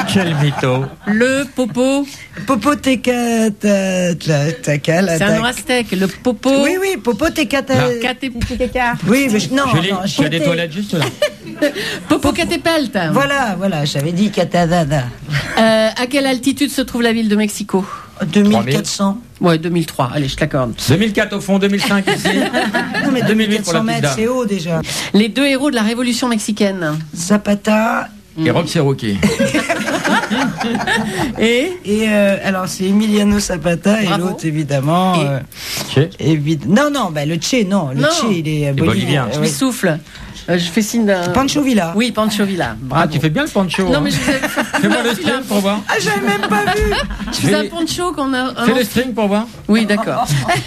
Quel mytho. Le popo. Popo teka ta- ta- taka, la C'est un ta- nom aztèque. Le popo. Oui, oui, popo teka ta- Kate- caca. Oui, mais je- non, Je l'ai- non, tu as des j'étais- toilettes juste là. Popo catepelt. Voilà, voilà, j'avais dit katadada. Euh, à quelle altitude se trouve la ville de Mexico? deux mille quatre cents. Ouais, deux mille trois. Allez, je t'accorde. deux mille quatre au fond, deux mille cinq ici. Non, mais deux mille huit pour la deux mille quatre cents petite mètres, dame. c'est haut déjà. Les deux héros de la révolution mexicaine. Zapata. Et Roxy Rookie. Et Et euh, alors c'est Emiliano Zapata et Bravo. l'autre évidemment. Et- euh, Che. évid- Non non, bah, le Che non, le Non. Che il est euh, Et bolivien. euh, je oui. lui souffle. Euh, je fais signe d'un. Pancho Villa. Oui, Pancho Villa. Bravo. Ah, tu fais bien le poncho. Non, hein. mais je vous ai- Fais-moi le string pour voir. Ah j'avais même pas vu. je fais un poncho qu'on a. un Fais le enfant- string pour voir. Oui, d'accord.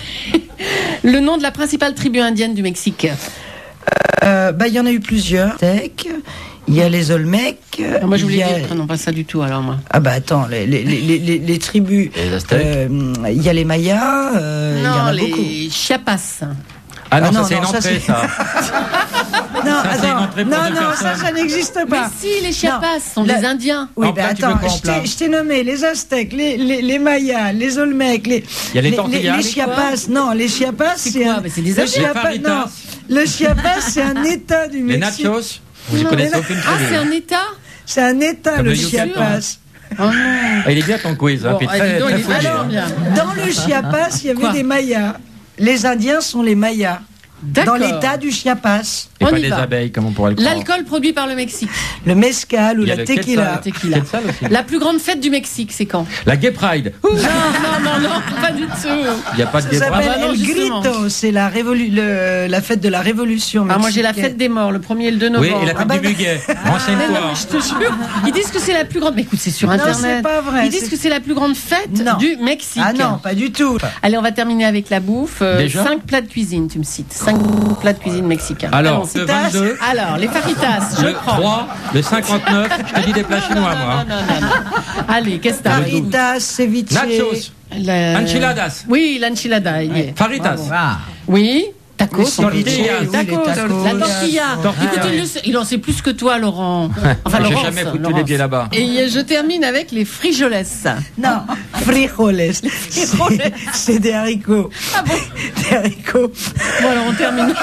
Le nom de la principale tribu indienne du Mexique. Euh, bah il y en a eu plusieurs. Tech. Il y a les Olmecs. Ah, moi, je voulais il y a- dire. Ah non, pas ça du tout, alors moi. Ah bah attends, les, les, les, les, les tribus. Et les Aztèques. Euh, Il y a les Mayas. euh, il y en non, a les beaucoup. Chiapas. Ah non, Ah non, ça c'est non, une ça, entrée, c'est- ça. Non, Ça, c'est une attends. entrée pour non, deux non, ça, personnes. ça n'existe Mais pas. si, les Chiapas Non. sont La- des Indiens. Oui, En ben plat, tu veux attends, quoi en je plat t'ai- je t'ai nommé les Aztèques, les, les, les Mayas, les Olmecs, les. Il y a les les, tortillas. les Chiapas, non, les Chiapas, C'est c'est quoi un. Mais c'est des le Indiens. Les Chiapas, Faritas. non, le Chiapas, c'est un État du Les Mexique. nachos. Vous ne connaissez les- aucune Ah, tribu. c'est un État. C'est un État, Comme le le Yucatan. Chiapas. Oh non. Ah, il est bien ton quiz, hein, Bon, puis ah, très, dis donc, très il est fouillé, vachement hein. bien. Dans le Chiapas, il y avait Quoi des Mayas. Les Indiens sont les Mayas. D'accord. Dans l'État du Chiapas. Et On pas y des va. abeilles, comme on pourrait le croire. L'alcool produit par le Mexique. Le mezcal ou Il y a la le tequila. quetzal. Tequila. Quetzal aussi. La plus grande fête du Mexique, c'est quand? La Gay Pride. Non, non, non, non, pas du tout. Il n'y a pas de Ça Gay Pride. s'appelle Ah bah non, El justement. Grito, c'est la, révolu- le- la fête de la révolution Ah, moi j'ai la mexicaine. fête des morts, le premier et le deux Oui, novembre. et la Ah fête bah- du muguet. Mais non, Renseigne-toi. mais je te jure, ils disent que c'est la plus grande. Mais écoute, c'est sur Non, internet. c'est pas vrai, Ils disent c'est- que c'est la plus grande fête Non. du Mexique. Ah non, pas du tout. Allez, on va terminer avec la bouffe. Euh, Déjà cinq plats de cuisine, tu me cites. Cinq plats de cuisine mexicains. Alors, Allons-y. le vingt-deux, Alors, les fajitas, je le prends. trois, le cinquante-neuf, je te dis des plats chinois, moi. Non, non, non, non. Allez, qu'est-ce que t'as? Faritas, ceviche. Nachos, La- enchiladas, Oui, l'enchilada. il y est. faritas, Oui. Tacos, Les on peut dire. tortillas. Oui, les Tacos, tacos. la tortilla. Tortilla. Écoute, il, le sait- il en sait plus que toi, Laurent. Enfin, J'ai Laurence, jamais foutu les Laurence. pieds là-bas. Et je termine avec les frijoles. Non, frijoles. C'est- C'est des haricots. Ah bon? Des haricots. Bon, alors on termine.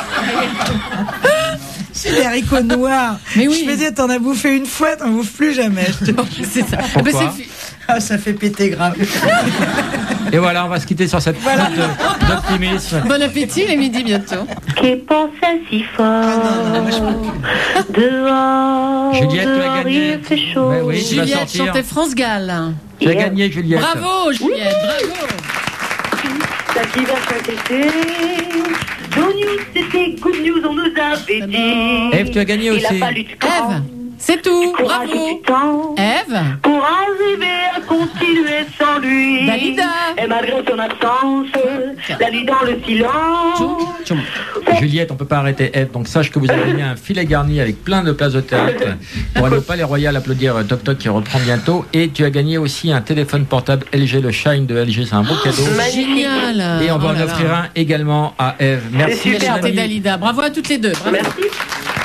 C'est des haricots noirs. Mais oui. Je me dis, t'en as bouffé une fois, t'en bouffes plus jamais. Je te- Bon, c'est ça. Pourquoi Eh ben, c'est fi- Ah, ça fait péter grave. Et voilà, on va se quitter sur cette note de- d'optimisme. Bon appétit, les midi bientôt. Qui pensait si fort dehors, Juliette, tu as dehors, gagné. il fait chaud. Mais oui, tu vas Juliette sortir. chantait France Gall. Tu as gagné, Juliette. Bravo, Juliette, bravo. La diversion était Good news, c'était good news, on nous avait dit. Ève, tu as gagné Il a aussi. fallu du temps, Ève, c'est tout, courage bravo. du temps, Ève, pour arriver à continuer sans lui. Dalida. Et malgré son absence, la vie dans le silence. Tchoum. Juliette, on peut pas arrêter Ève, donc sache que vous avez gagné un filet garni avec plein de places de théâtre pour aller au Palais Royal applaudir euh, Toc Toc qui reprend bientôt. Et tu as gagné aussi un téléphone portable L G, le Shine de L G, c'est un beau cadeau. génial. Et on va Oh en là offrir là. un également à Ève. Merci, Juliette chers et amis. Dalida, bravo à toutes les deux. Bravo. Merci.